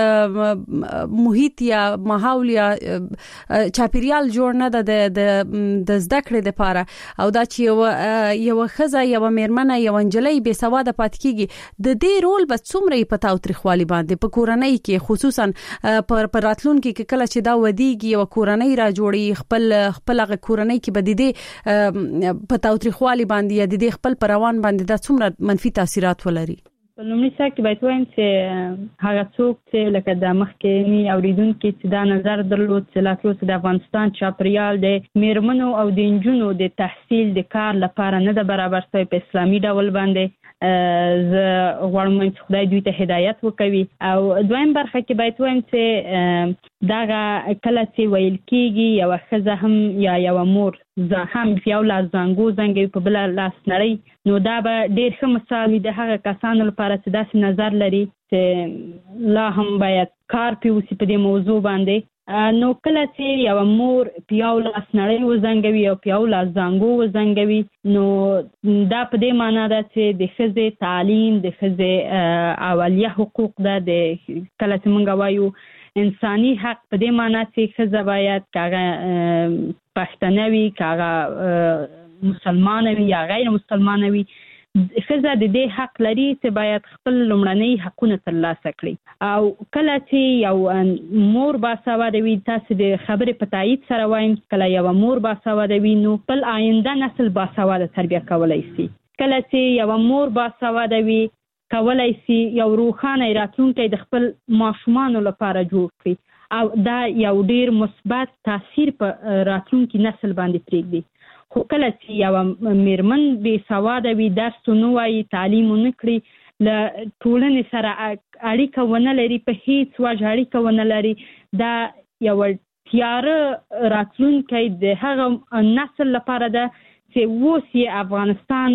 کوي محیط یا ماحول یا چاپیریال جوړ نه ده د زده کړې لپاره، او دا چې یو یو خزه یو مېرمنه یو انجلۍ بې سواده پاتې کیږي. د دې رول به څومره په تاوتریخوالي باندې په کورنۍ کې خصوصا پر راتلونکو کې کله چې دا ودیږي او کورنۍ را جوړي خپل خپل کورنۍ کې بدیده په تاوتریخوالي باندې یا د خپل پروان باندې دا څومره منفي تاثیرات ولري؟ په لومړي سر کې باید وایم چې هغه څوک چې لکه د مخکې اوریدونکو چې دا نظر درلود چې لا تر اوسه د افغانستان چاپریال د میرمنو او د انجونو د تحصیل د کار لپاره نه د برابر شوی په اسلامي ډول باندې، زه غواړم چې خدای دوی ته هدایت وکوي. او دویم برخه کې باید وایم چې دغه کله چې ویل کېږي یو ښځه هم یا یو مور زه هم یو لاس زنګو زنګوي په بل لاس نړۍ، نو دا به ډېر ښه مثال وي د هغه کسانو لپاره چې داسې نظر لري چې لا هم باید کار پرې وشي په دې موضوع باندې. نو کله چې یو مور په یو لاس نړۍ وزنګوي او په یو لاس زنګو وزنګوي، نو دا په دې معنا ده چې د ښځې تعلیم د ښځې اولیه حقوق ده. د کله چې موږ وایو انساني حق په دې معنی چې ښځه باید کاغه پښتنه وي، کاغه مسلمان وي یا غیر مسلمان وي، ښځه د دې حق لري چې باید خپل لومړني حقونه ترلاسه کړي. او کله چې یو مور باسواده وي، تاسو د خبرې په تایید سره وایم، کله یو مور باسواده وي نو خپل آینده نسل باسواده تربیه کولای شي. کله چې یو مور باسواده وي کولای شي یو روښانه راتلونکی د خپل ماشومانو لپاره جوړ کړي او دا یو ډیر مثبت تاثیر په راتلونکي نسل باندې پرېږدي. خو کله چې یو میرمن بې سواده وي، درس ونه وایي، تعلیم ونه کړي، له ټولنې سره اړیکه ونه لري، په هیڅ وجه اړیکه ونه لري، دا یو تیاره راتلونکی د هغه نسل لپاره ده چې اوس یې افغانستان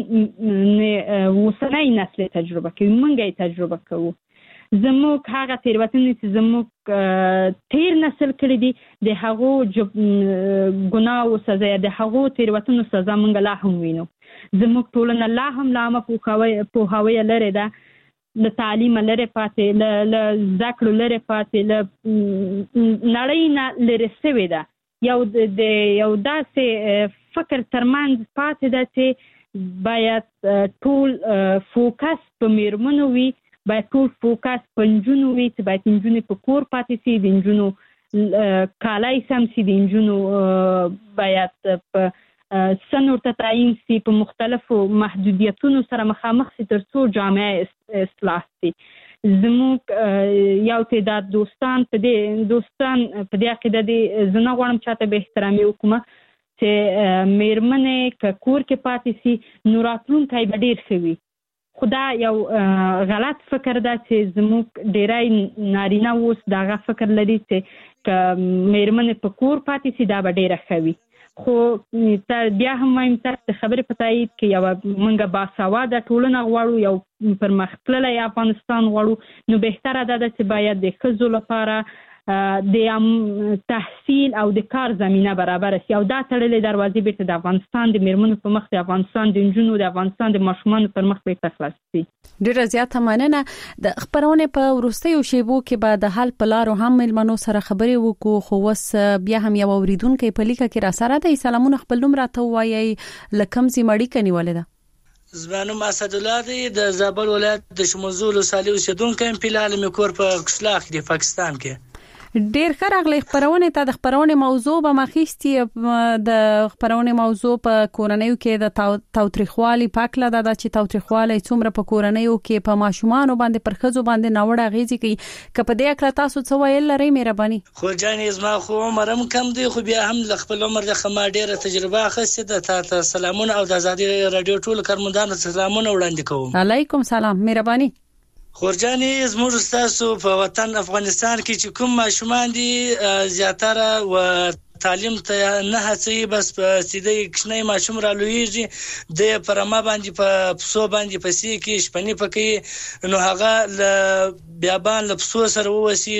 اوسنی نسل تجربه کوي، موږ یې تجربه کوو. زموږ هغه تېروتنې چې زموږ تیر نسل کړي دي د هغو ګناه او سزا، د هغو تېروتنو سزا موږ لا هم وینو. زموږ ټولنه لا هم له عامه پوهاوی لرې ده، له تعلیمه لرې پاتې، له زده کړو لرې پاتې، له نړۍ نه لرې سوې ده. یو د یو داسې فکر ترمنځ پاتې ده چې باید ټول فوکس په میرمنو وي، باید ټول فوکس په نجونو وي، چې باید نجونې په کور پاتې شي، د نجونو کالای سم شي، د نجونو باید په سن ورته تعیین شي، په مختلفو محدودیتونو سره مخامخ شي تر څو جامعه اصلاح شي. زموږ یو تعداد دوستان په دې دوستان په دې عقیده دي، زه نه غواړم چاته به احترامي وکړم چې میرمنې که کور کې پاتې شي نو راتلونکی به ډېر ښه وي. خو دا یو غلط فکر ده چې زموږ ډېری نارینه اوس دغه فکر لري چې که میرمنې په کور پاتې شي دا به ډېره ښه وي. خو بیا هم وایم تاسو د خبرې په تایید کې یوه موږ باسواده ټولنه غواړو، یو پرمخ تللی افغانستان غواړو، نو بهتره دا ده چې باید د ښځو لپاره د تحصیل او د کار زمینه برابر شي، او دا تړلې دروازې بیرته د افغانستان د میرمنو په مخ، د افغانستان د نجونو، د افغانستان د ماشومانو پر مخ بیرته خلاص شي. ډیره زیاته مننه. د خبرونه په وروستیو شیبو کې به د حل په لارو هم ملمنو سره خبرې وکړو، خو وس بیا هم یو اوریدونکو په لیکه کې را سره د سلامونه خپل نوم راته وایي لکم سي مړی کني ولده. زبانو اسد الله دی د زابل ولایت د شمزول وسالي اوسیدونکو ام پی لال میکور په کسلاخ دی پاکستان کې. ډیر ښه راغلی خبرونه ته. د خبرونه موضوع به مخېستي د خبرونه موضوع په کورنیو کې د تاوتریخوالي پاکله ده چې تاوتریخوالي څومره په کورنیو کې په ماشومان باندې پر خزو باندې ناوړه غیزي کوي. که په دې اکړه تاسو څه ویل لرئ مهرباني؟ خو جانې زما خو عمرم کم دی، خو بیا هم خپل عمر د خما ډیره تجربه اخیسته ده. تاسو سلامونه او د ازادي رادیو ټول کارمندانو سلامونه وړاندې کوم. علیکم سلام مهرباني. خورجانې زموږ ستاسو په وطن افغانستان کې چې کوم ماشومان دي زیاتره و تعلیم ته نه هڅوي، بس په سیده کښنی ماشوم را لویږي د پرما باندې په پسو باندې پسې کې شپنی پکې، نو هغه ل بیابان ل پسو سره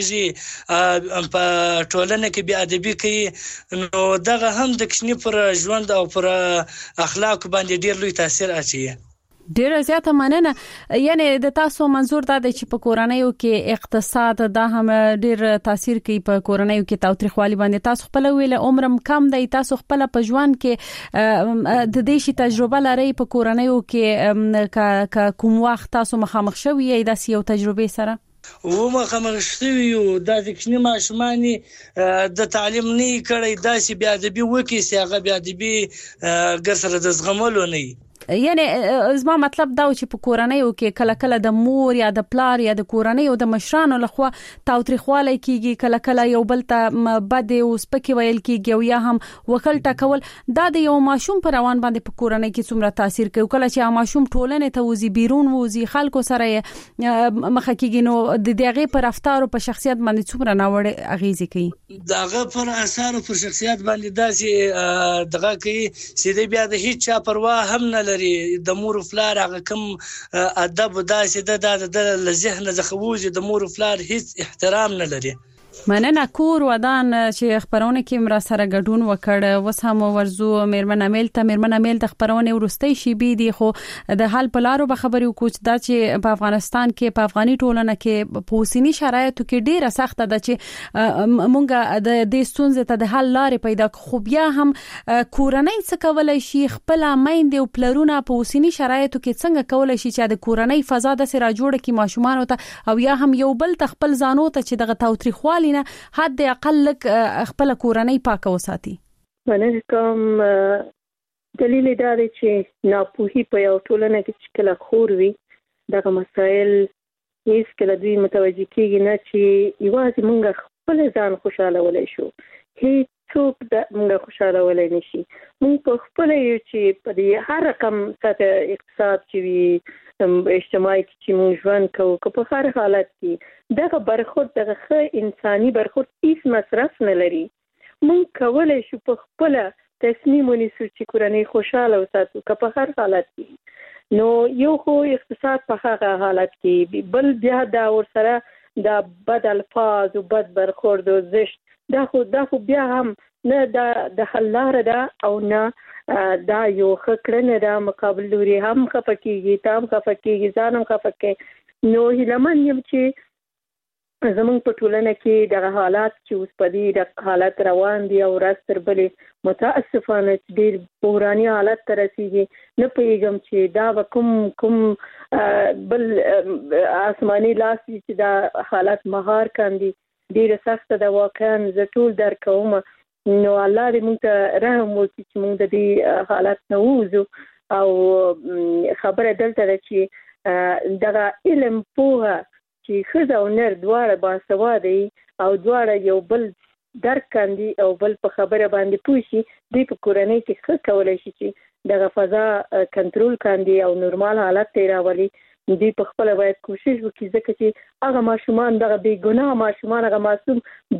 ووسیږي، په ټولنه کې بی ادبی کوي، نو دغه هم د کښنی پر ژوند او پر اخلاق باندې ډیر لوی تاثیر اچي. ډیر زیاته مننه. یعنی د تاسو منظور دا دی چې په کورنیو کې اقتصاد دا هم ډیر تاثیر کوي په کورنیو کې تاوتریخوالي باندې. تاسو خپل ویل عمرم کم دی، تاسو خپل په ژوند کې د دې شي تجربه لرئ په کورنیو کې ک کوم وخت تاسو مخامخ شوی یی د یو تجربه سره؟ و مخامخ شوی یو د کښنی ماشومانی د تعلیم نه کړی، داسې بیا د بي وکی سي هغه بیا د بي ګسره د زغملو نه. یعنی زما مطلب دا چې په کورنیو کې کله کله د مور یا د پلار یا د کورنیو د مشرانو لخوا تاوتریخوالی کیږي، کله کله یو بل ته بد او سپکی ویل کیږي، او یا هم وکړ ټکول. دا د یو ماشوم پر روان باندې په کورنۍ کې څومره تاثیر کوي؟ کله چې ماشوم ټولنې ته وزي، بیرون وزي، خلکو سره مخه کیږي، نو د دغه پر رفتار او په شخصیت باندې څومره ناوړه اغیزه کوي؟ دغه پر اثر او پر شخصیت باندې داسې دغه کوي چې بیا د هیڅ چا پروا هم نه د مور فلار هغه کوم ادب داسې د د ذهن ځخوږي، د مور فلار هیڅ احترام نه لري. مننه کور ودان چې خبرونه کې مر سره ګډون وکړ. وس هم ورزو میرمن امیل ته میرمن امیل د خبرونه ورستۍ شي بي دي خو د حال په لارو به خبري وکړو دا چې په افغانستان کې په افغاني ټولنه کې په اوسنی شرایطو کې ډیره سخته ده چې مونږه د دې ستونزې ته د حل لارې پیدا خو بیا هم کورنۍ څه کولای شي خپل مایند او پلرونه په اوسنی شرایطو کې څنګه کولای شي چې د کورنۍ فضا د سره جوړه کې ماشومان ته او یا هم یو بل تخپل ځانو ته چې دغه تاوتریخوالي نه حد اقل خپل کورنۍ پاکه وساتي. مننه کوم. دلیل دا دی چې ناپوهي په یو ټولنه کې چې کله خور وي دغه مسایل هیڅ کله دوی متوجه کیږي نه چې یوازې موږ خپل ځان خوشاله ولای شو هیڅ څوک د موږ خوشاله ولای نشي. موږ په خپل یو چې په دې هر رقم سطح اقتصاد چې وي اجتماعي چې موږ ژوند کوو که په هر حالت کې دغه برخورد دغه ښه انساني برخورد هیڅ مصرف نه لري. موږ کولی شو په خپله تصمیم ونیسو چې کورنۍ خوشحاله وساتو که په هر حالت کې. نو یو خو اقتصاد په هغه حالت کې بل بیا دا ورسره دا بد الفاظ او بد برخورد او زشت دا خو دا خو بیا هم نه دا د حل لاره ده او نه دا یو ښه کړنه ده. مقابل لوري هم خفه کېږي تا هم خفه کېږي ځان هم خفه کوي. نو هیلهمن یم چې زمونږ په ټولنه کې دغه حالات چې اوس په دې د حالت روان دي او ورځ تر بلې متاسفانه ډېر بحراني حالت ته رسېږي. نه پوهېږم چې دا به کوم کوم بل آسماني لاس چې دا حالت مهار کاندي ډېره سخته ده واقعا زه ټول درک کوم. نو الله دې موږ ته رحم وکړي چې موږ د دې حالت نه ووځو. او خبره دلته ده چې دغه علم پوهه چې ښځه او نر دواړه باسواده وي او دواړه یو بل درک کاندي او بل په خبره باندې پوه شي دوی په کورنۍ کې ښه کولی شي چې دغه فضا کنټرول کاندي او نورمال حالت ته راولي. دوی په خپله باید کوشش وکړي ځکه چې هغه ماشومان دغه بې ګناه ماشومان هغه معصوم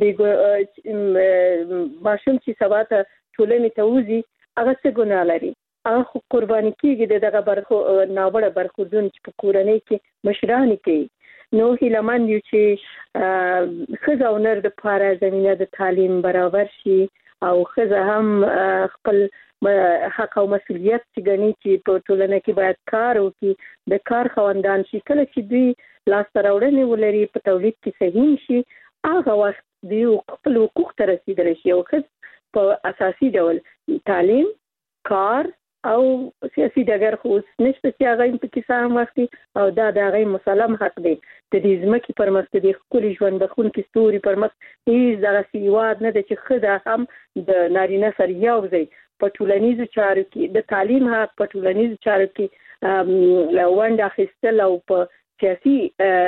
ماشوم چې سبا ته ټولنې ته وځي هغه څه ګناه لري هغه خو قرباني کېږي د دغه برخو ناوړه برخوردونه چې په کورنۍ کې مشرانې کوي. نو هیلهمند یو چې ښځه او نر دپاره زمینه د تعلیم برابر شي او ښځه هم خپل حق او مسؤلیت چې ګڼي چې په ټولنه کې باید کار وکړي د کار خاوندان شي. کله چې دوی لاسته راوړنې ولري په تولید کې سهیم شي هغه وخت دوی خپل حقوق ته رسېدلی شي. او ښځه په اساسي ډول تعلیم کار او سیاسي ډګر خو اوس نشته چې هغه یې پکې سهم واخلي او دا د هغې مسلم حق دی. د دې ځمکې پر مخ د دې ښکلي ژوند بښونکي ستوري پر مخ هېڅ دغسې هېواد نه دی چې ښځه هم د نارینه سره یو ځای په ټولنیزو چارو کې د تعلیم حق په ټولنیزو چارو کې ونډه اخیستل او په سیاسي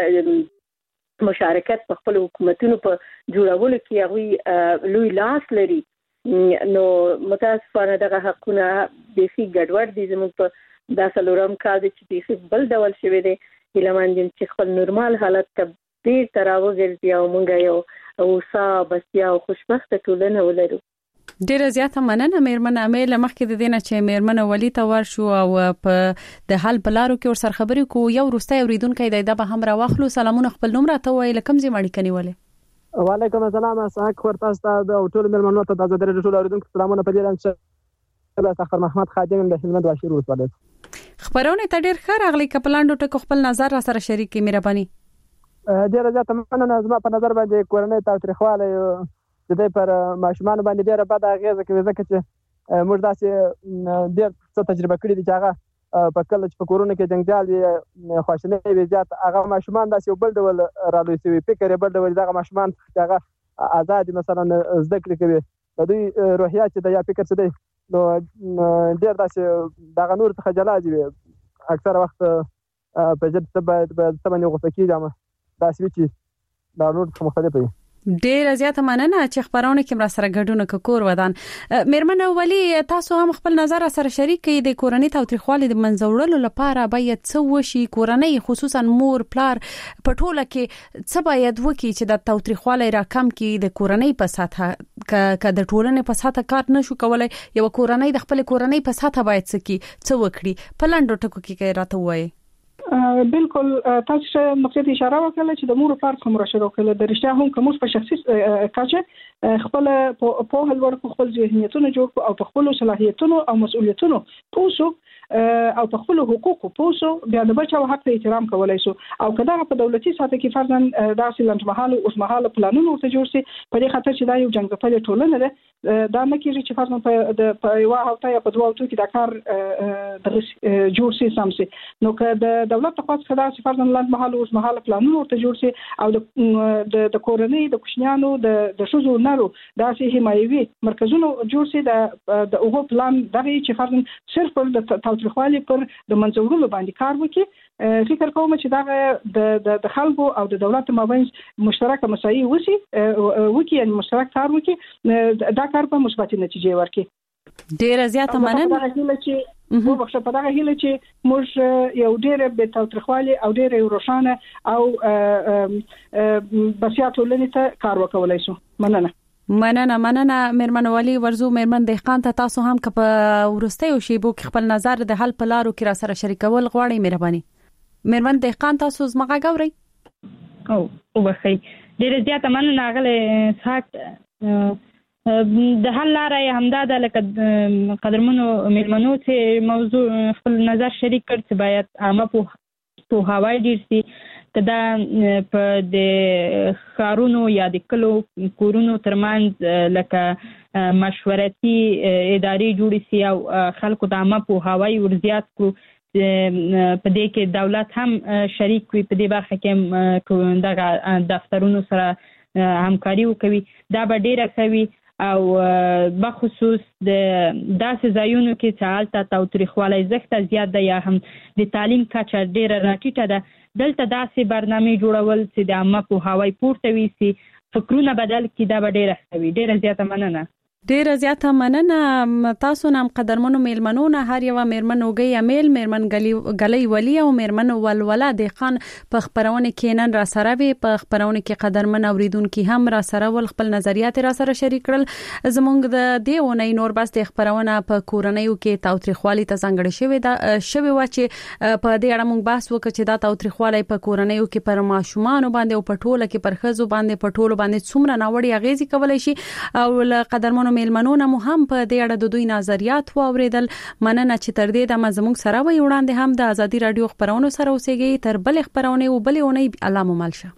مشارکت په خپل حکومتونو په جوړولو کې هغوی لوی لاس لري. نو متاسفانه دغه حقونه بیخي ګډوډ دي زموږ په دا څلورم کال دی چې بیخي بل ډول شوی دی. هیلهمند یم چې خپل نورمال حالت ته بیرته راوګرځي او موږ یو هوسا بسیا او خوشبخته ټولنه ولرو. ډیره زیاته مننه میرمن امیل. مخکې د دې نه چې میرمن ولی ته ورشو او په د حل په لارو کې ورسره خبرې کوو یو وروستی اورېدونکی دی دا به هم راواخلو. سلامونه خپل نوم راته ووایي له کوم ځای اړیکه نیولې؟ وعلیکم السلام. اسحاق خور تاسو ته د ټولو میلمنو ته د ازادۍ راډیو ټولو اورېدونکو سلامونه په دې لنډ چې اختر محمد خادم د هلمند واشیر ولسوالۍ خبرونه ته ډېر ښه راغلی. که په لنډو ټکو خپل نظر را سره شریک کړي مهرباني. ډېره زیاته مننه. زما په نظر باندې کورنۍ تاوتریخوالی د دې پر ماشومان باندې ډېره بده اغېزه کوي ځکه چې موږ داسې ډېر څه تجربه کړي دي چې هغه په کله چې په کورونو کې جنجال وي خواشینۍ وي زیات هغه ماشومان داسې یو بل ډول رالوی شوي فکر یې بل ډول دغه ماشومان چې هغه آزاد مثلا زده کړې کوي د دوی روحیه چې د یا فکر څه دی نو ډېر داسې دغه نور څخه جلا دي اکثره وخت په ضد څه باید څه باندې غوسه کېږم داسې وي چې دا نور څخه مختلف وي. ډیره زیاته مننه چې خبرونه کې مر سره ګډون کور ودان. میرمن ولی تاسو هم خپل نظر سره شریک کړئ د کورنۍ تاوتریخوالي د منځوړلو لپاره باید څه وشي کورنۍ خصوصا مور پلار په ټوله کې څه باید وکړي چې د تاوتریخوالي راکم کړي د کورنۍ په ساته ک د ټولنې په ساته کار نشو کولای یو کورنۍ د خپل کورنۍ په ساته باید څه کی څه وکړي په لاندو ټکو کې راته وایي. بالکل تاسو چې مقصد اشاره وکړه چې د مور پلار کوم راشره وکړه د رښتیا هم کوم په شخصي کاچه خپل په هلور خپل ذهنیتونه جوړ او په خپل صلاحیتونو او مسؤلیتونو پوسو او په خپل حقوقو پوسو بیا د بچو حق ته احترام کولای شو او کله په دولتي ساته کې فرضاً داسې لنډمحاله او اوسمحاله پلانونه ورته جوړ شي په دې خاطر چې دا یو جنګ ځپلې ټولنه ده دا نه کېږي چې فرضاً په د په یو هفته یا په دوه هفتو کې دا کار د جوړ شي سم شي نو که د دولت په خاطر دا چې فرضاً لنډمحاله او اوسمحاله پلانونه ورته جوړ شي او د د کورنۍ د کوچنیانو د د شوزو نارو داسې حمایوي مرکزونه جوړ شي د د اوغو پلان دغه چې فرضاً صرف د تاوتریخوالي پر د منځورولو باندې کار وکړي فکر کوم چې دا د د خلکو او د دولت مابین مشترکه مسایي وسی وکي ان مشترک کار وکي دا کار په مثبت نتیجې ورکړي ډیره زیاته مننه چې مو بخښه په دغه هیله چې موږ یو ډیره به تاوتریخوالي او ډیره روښانه او بسیات ولنی ته کار وکولای شو مننه مننه مننه مېرمن ولي ورزو مېرمن دهقان ته تاسو هم که په ورستیو شیبو کې خپل نظر د حل په لارو کې را سره شریکول غواړئ مهرباني مېرمن دهقان تاسو زمغه غوړئ او وبخي ډېر زیاته مننه غلې سات د حل لارې همدا د لکه قدرمنو مېرمنو چې موضوع خپل نظر شریک کړ چې باید عامه په په هواي ډیر سي کدا په د خارونو یا د کلو کورونو ترمنځ لکه مشورتي ادارې جوړې سي او خلکو د عامه په هواي ورزيات کو په دې کې دولت هم شریک وي په دې برخه کې دغه دفترونو سره همکاري وکوي دا به ډیره کوي او بخصوص د داسې ځایونو کې چې حالت تاوتریخوالی زښته زیات ده یا هم د تعلیم کچه ډیره راټیټه ده دلته داسې برنامه جوړول چې د عامه پوهاوی پورته وي چې فکرونه بدل کړي دا به ډیره ښه وي ډیره زیاته مننه ډیره زیاته مننه تاسو نام قدرمنو میلمنو نه هر یو میرمن وګي امیل میرمن غلي ولي او میرمن ولولا د خان په خبرونه کې نن را سره وي په خبرونه کې قدرمن اوریدونکو هم را سره ول خپل نظریات را سره شریک کړل زمونږ د دیونه نور بس د خبرونه په کورنیو کې تاوتریخوالي ته څنګه شوی دا شوی و چې په دې اړه موږ بحث وکړو چې دا تاوتریخوالي په کورنیو کې پر ماشومان باندې او په ټوله کې پر خزو باندې په ټوله باندې څومره ناوړي اغیزي کولای شي او قدرمنو میلمنونو مو هم په دې اړه د دوی نظریات واوریدل مننه چې تر دې د مزموږ سره وي وړاندې هم د ازادي رادیو خبرونو سره اوسېږي تر بل خبرونه او بل اونۍ الله مو ملشه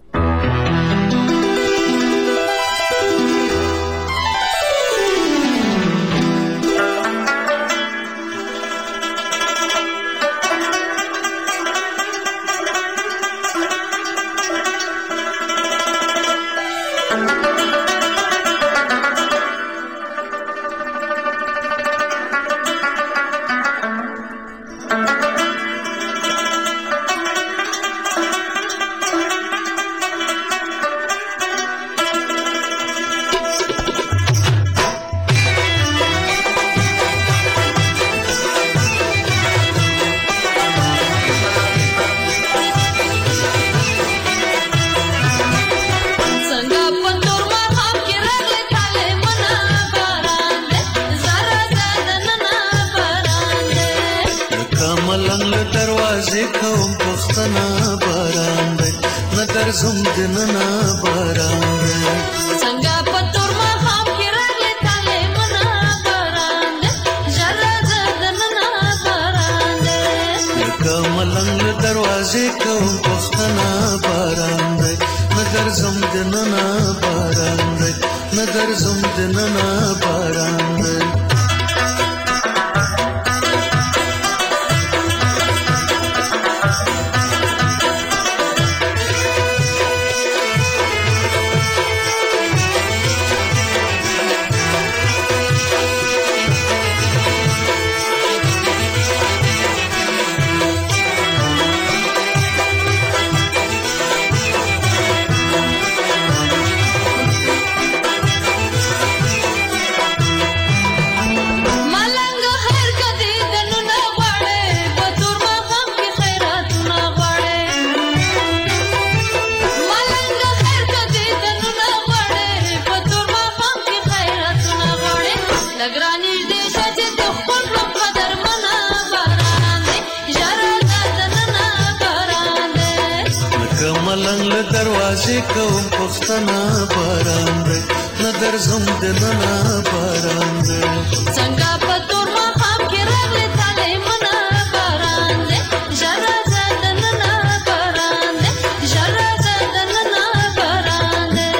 کوم پښتنه باران دی نه درځم د ننا باران دی څنګه په تور مخام کې راغلی تاله منا باران دی ژړا د ننا باران دی ژړا د ننا باران دی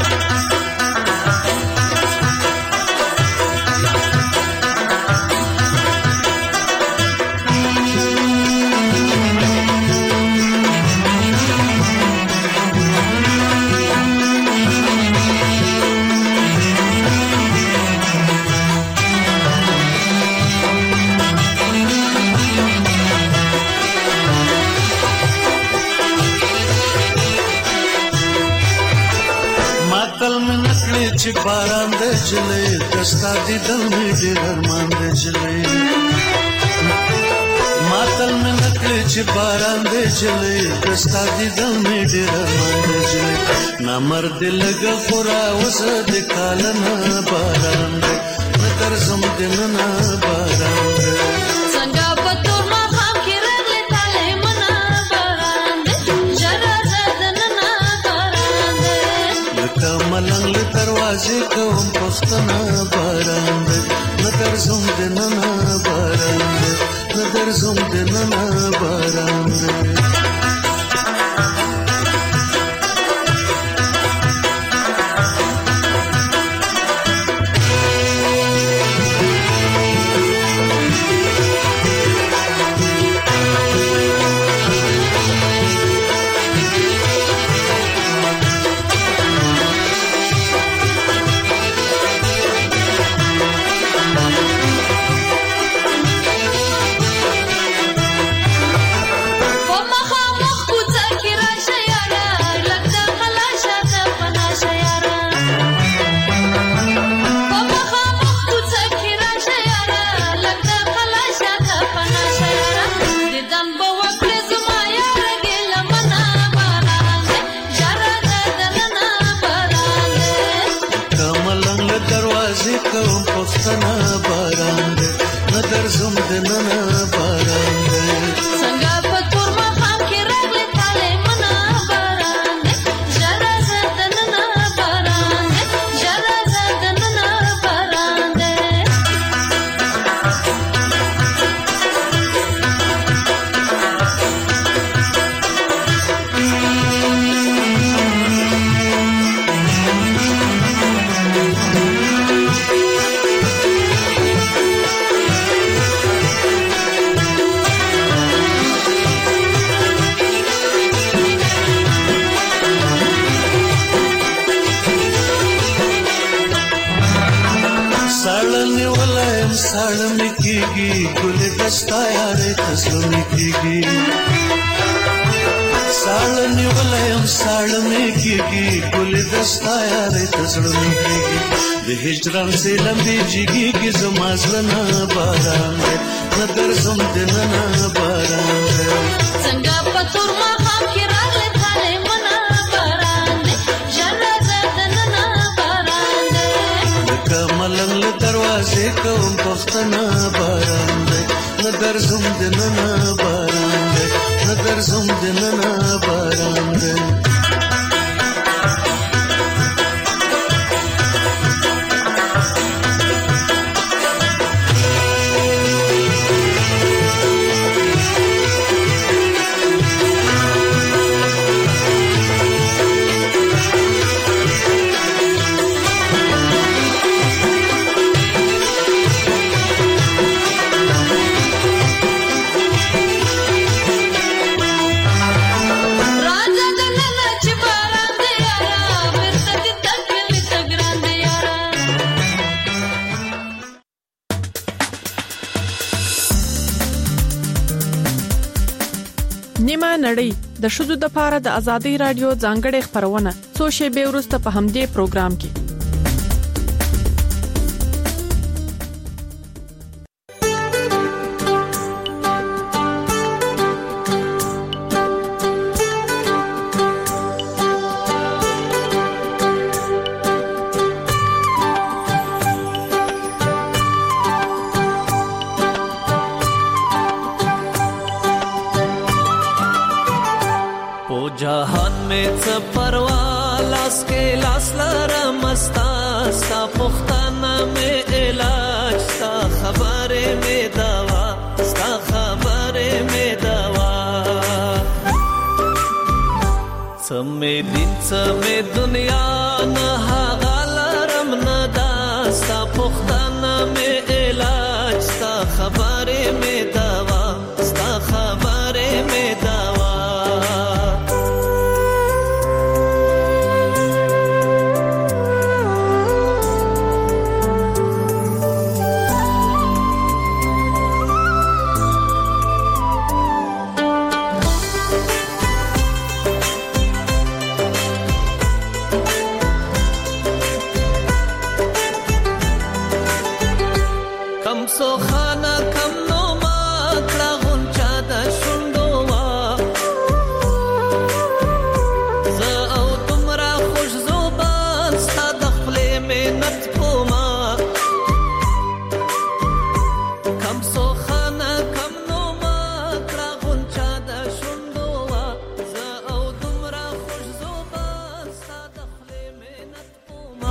چې باران د جلې دستا دي دل می ډېر ارمان د جلې ماتل مې نکړې چې باران د جلې دستا دي دل می ډېر ارمان د جلې نامرد لګ خورا وسه د کالنا باران د نتر زم دننا باران د څنګه په تور مخام کې راغلی تاله منا باران د ژړا د ننا باران د لکه ملنګ دروازه کوم پښتنه باران دی نظر زوم د ننا باران دی نظر زوم د ننا باران دی هجران سے لمبی جگی کی زمازلنا باران ہے نظر زم دننا باران ہے څنګه په تور مخام کې راغلی تاله منا باران دی ژړا د ننا باران دی لکه ملنګ دروازه کوم پښتنه باران دی نظر زم دننا باران دی نظر زم دننا باران دی نیمه نړۍ د شذو د پاره د ازادي رادیو ځانګړې خبرونه څو شی به ورسته په همدې پروګرام کې जहान में च परवा ستا پختانه می علاج ستا خبره می دوا ستا خبره می دوا سمې دین سمې دنیا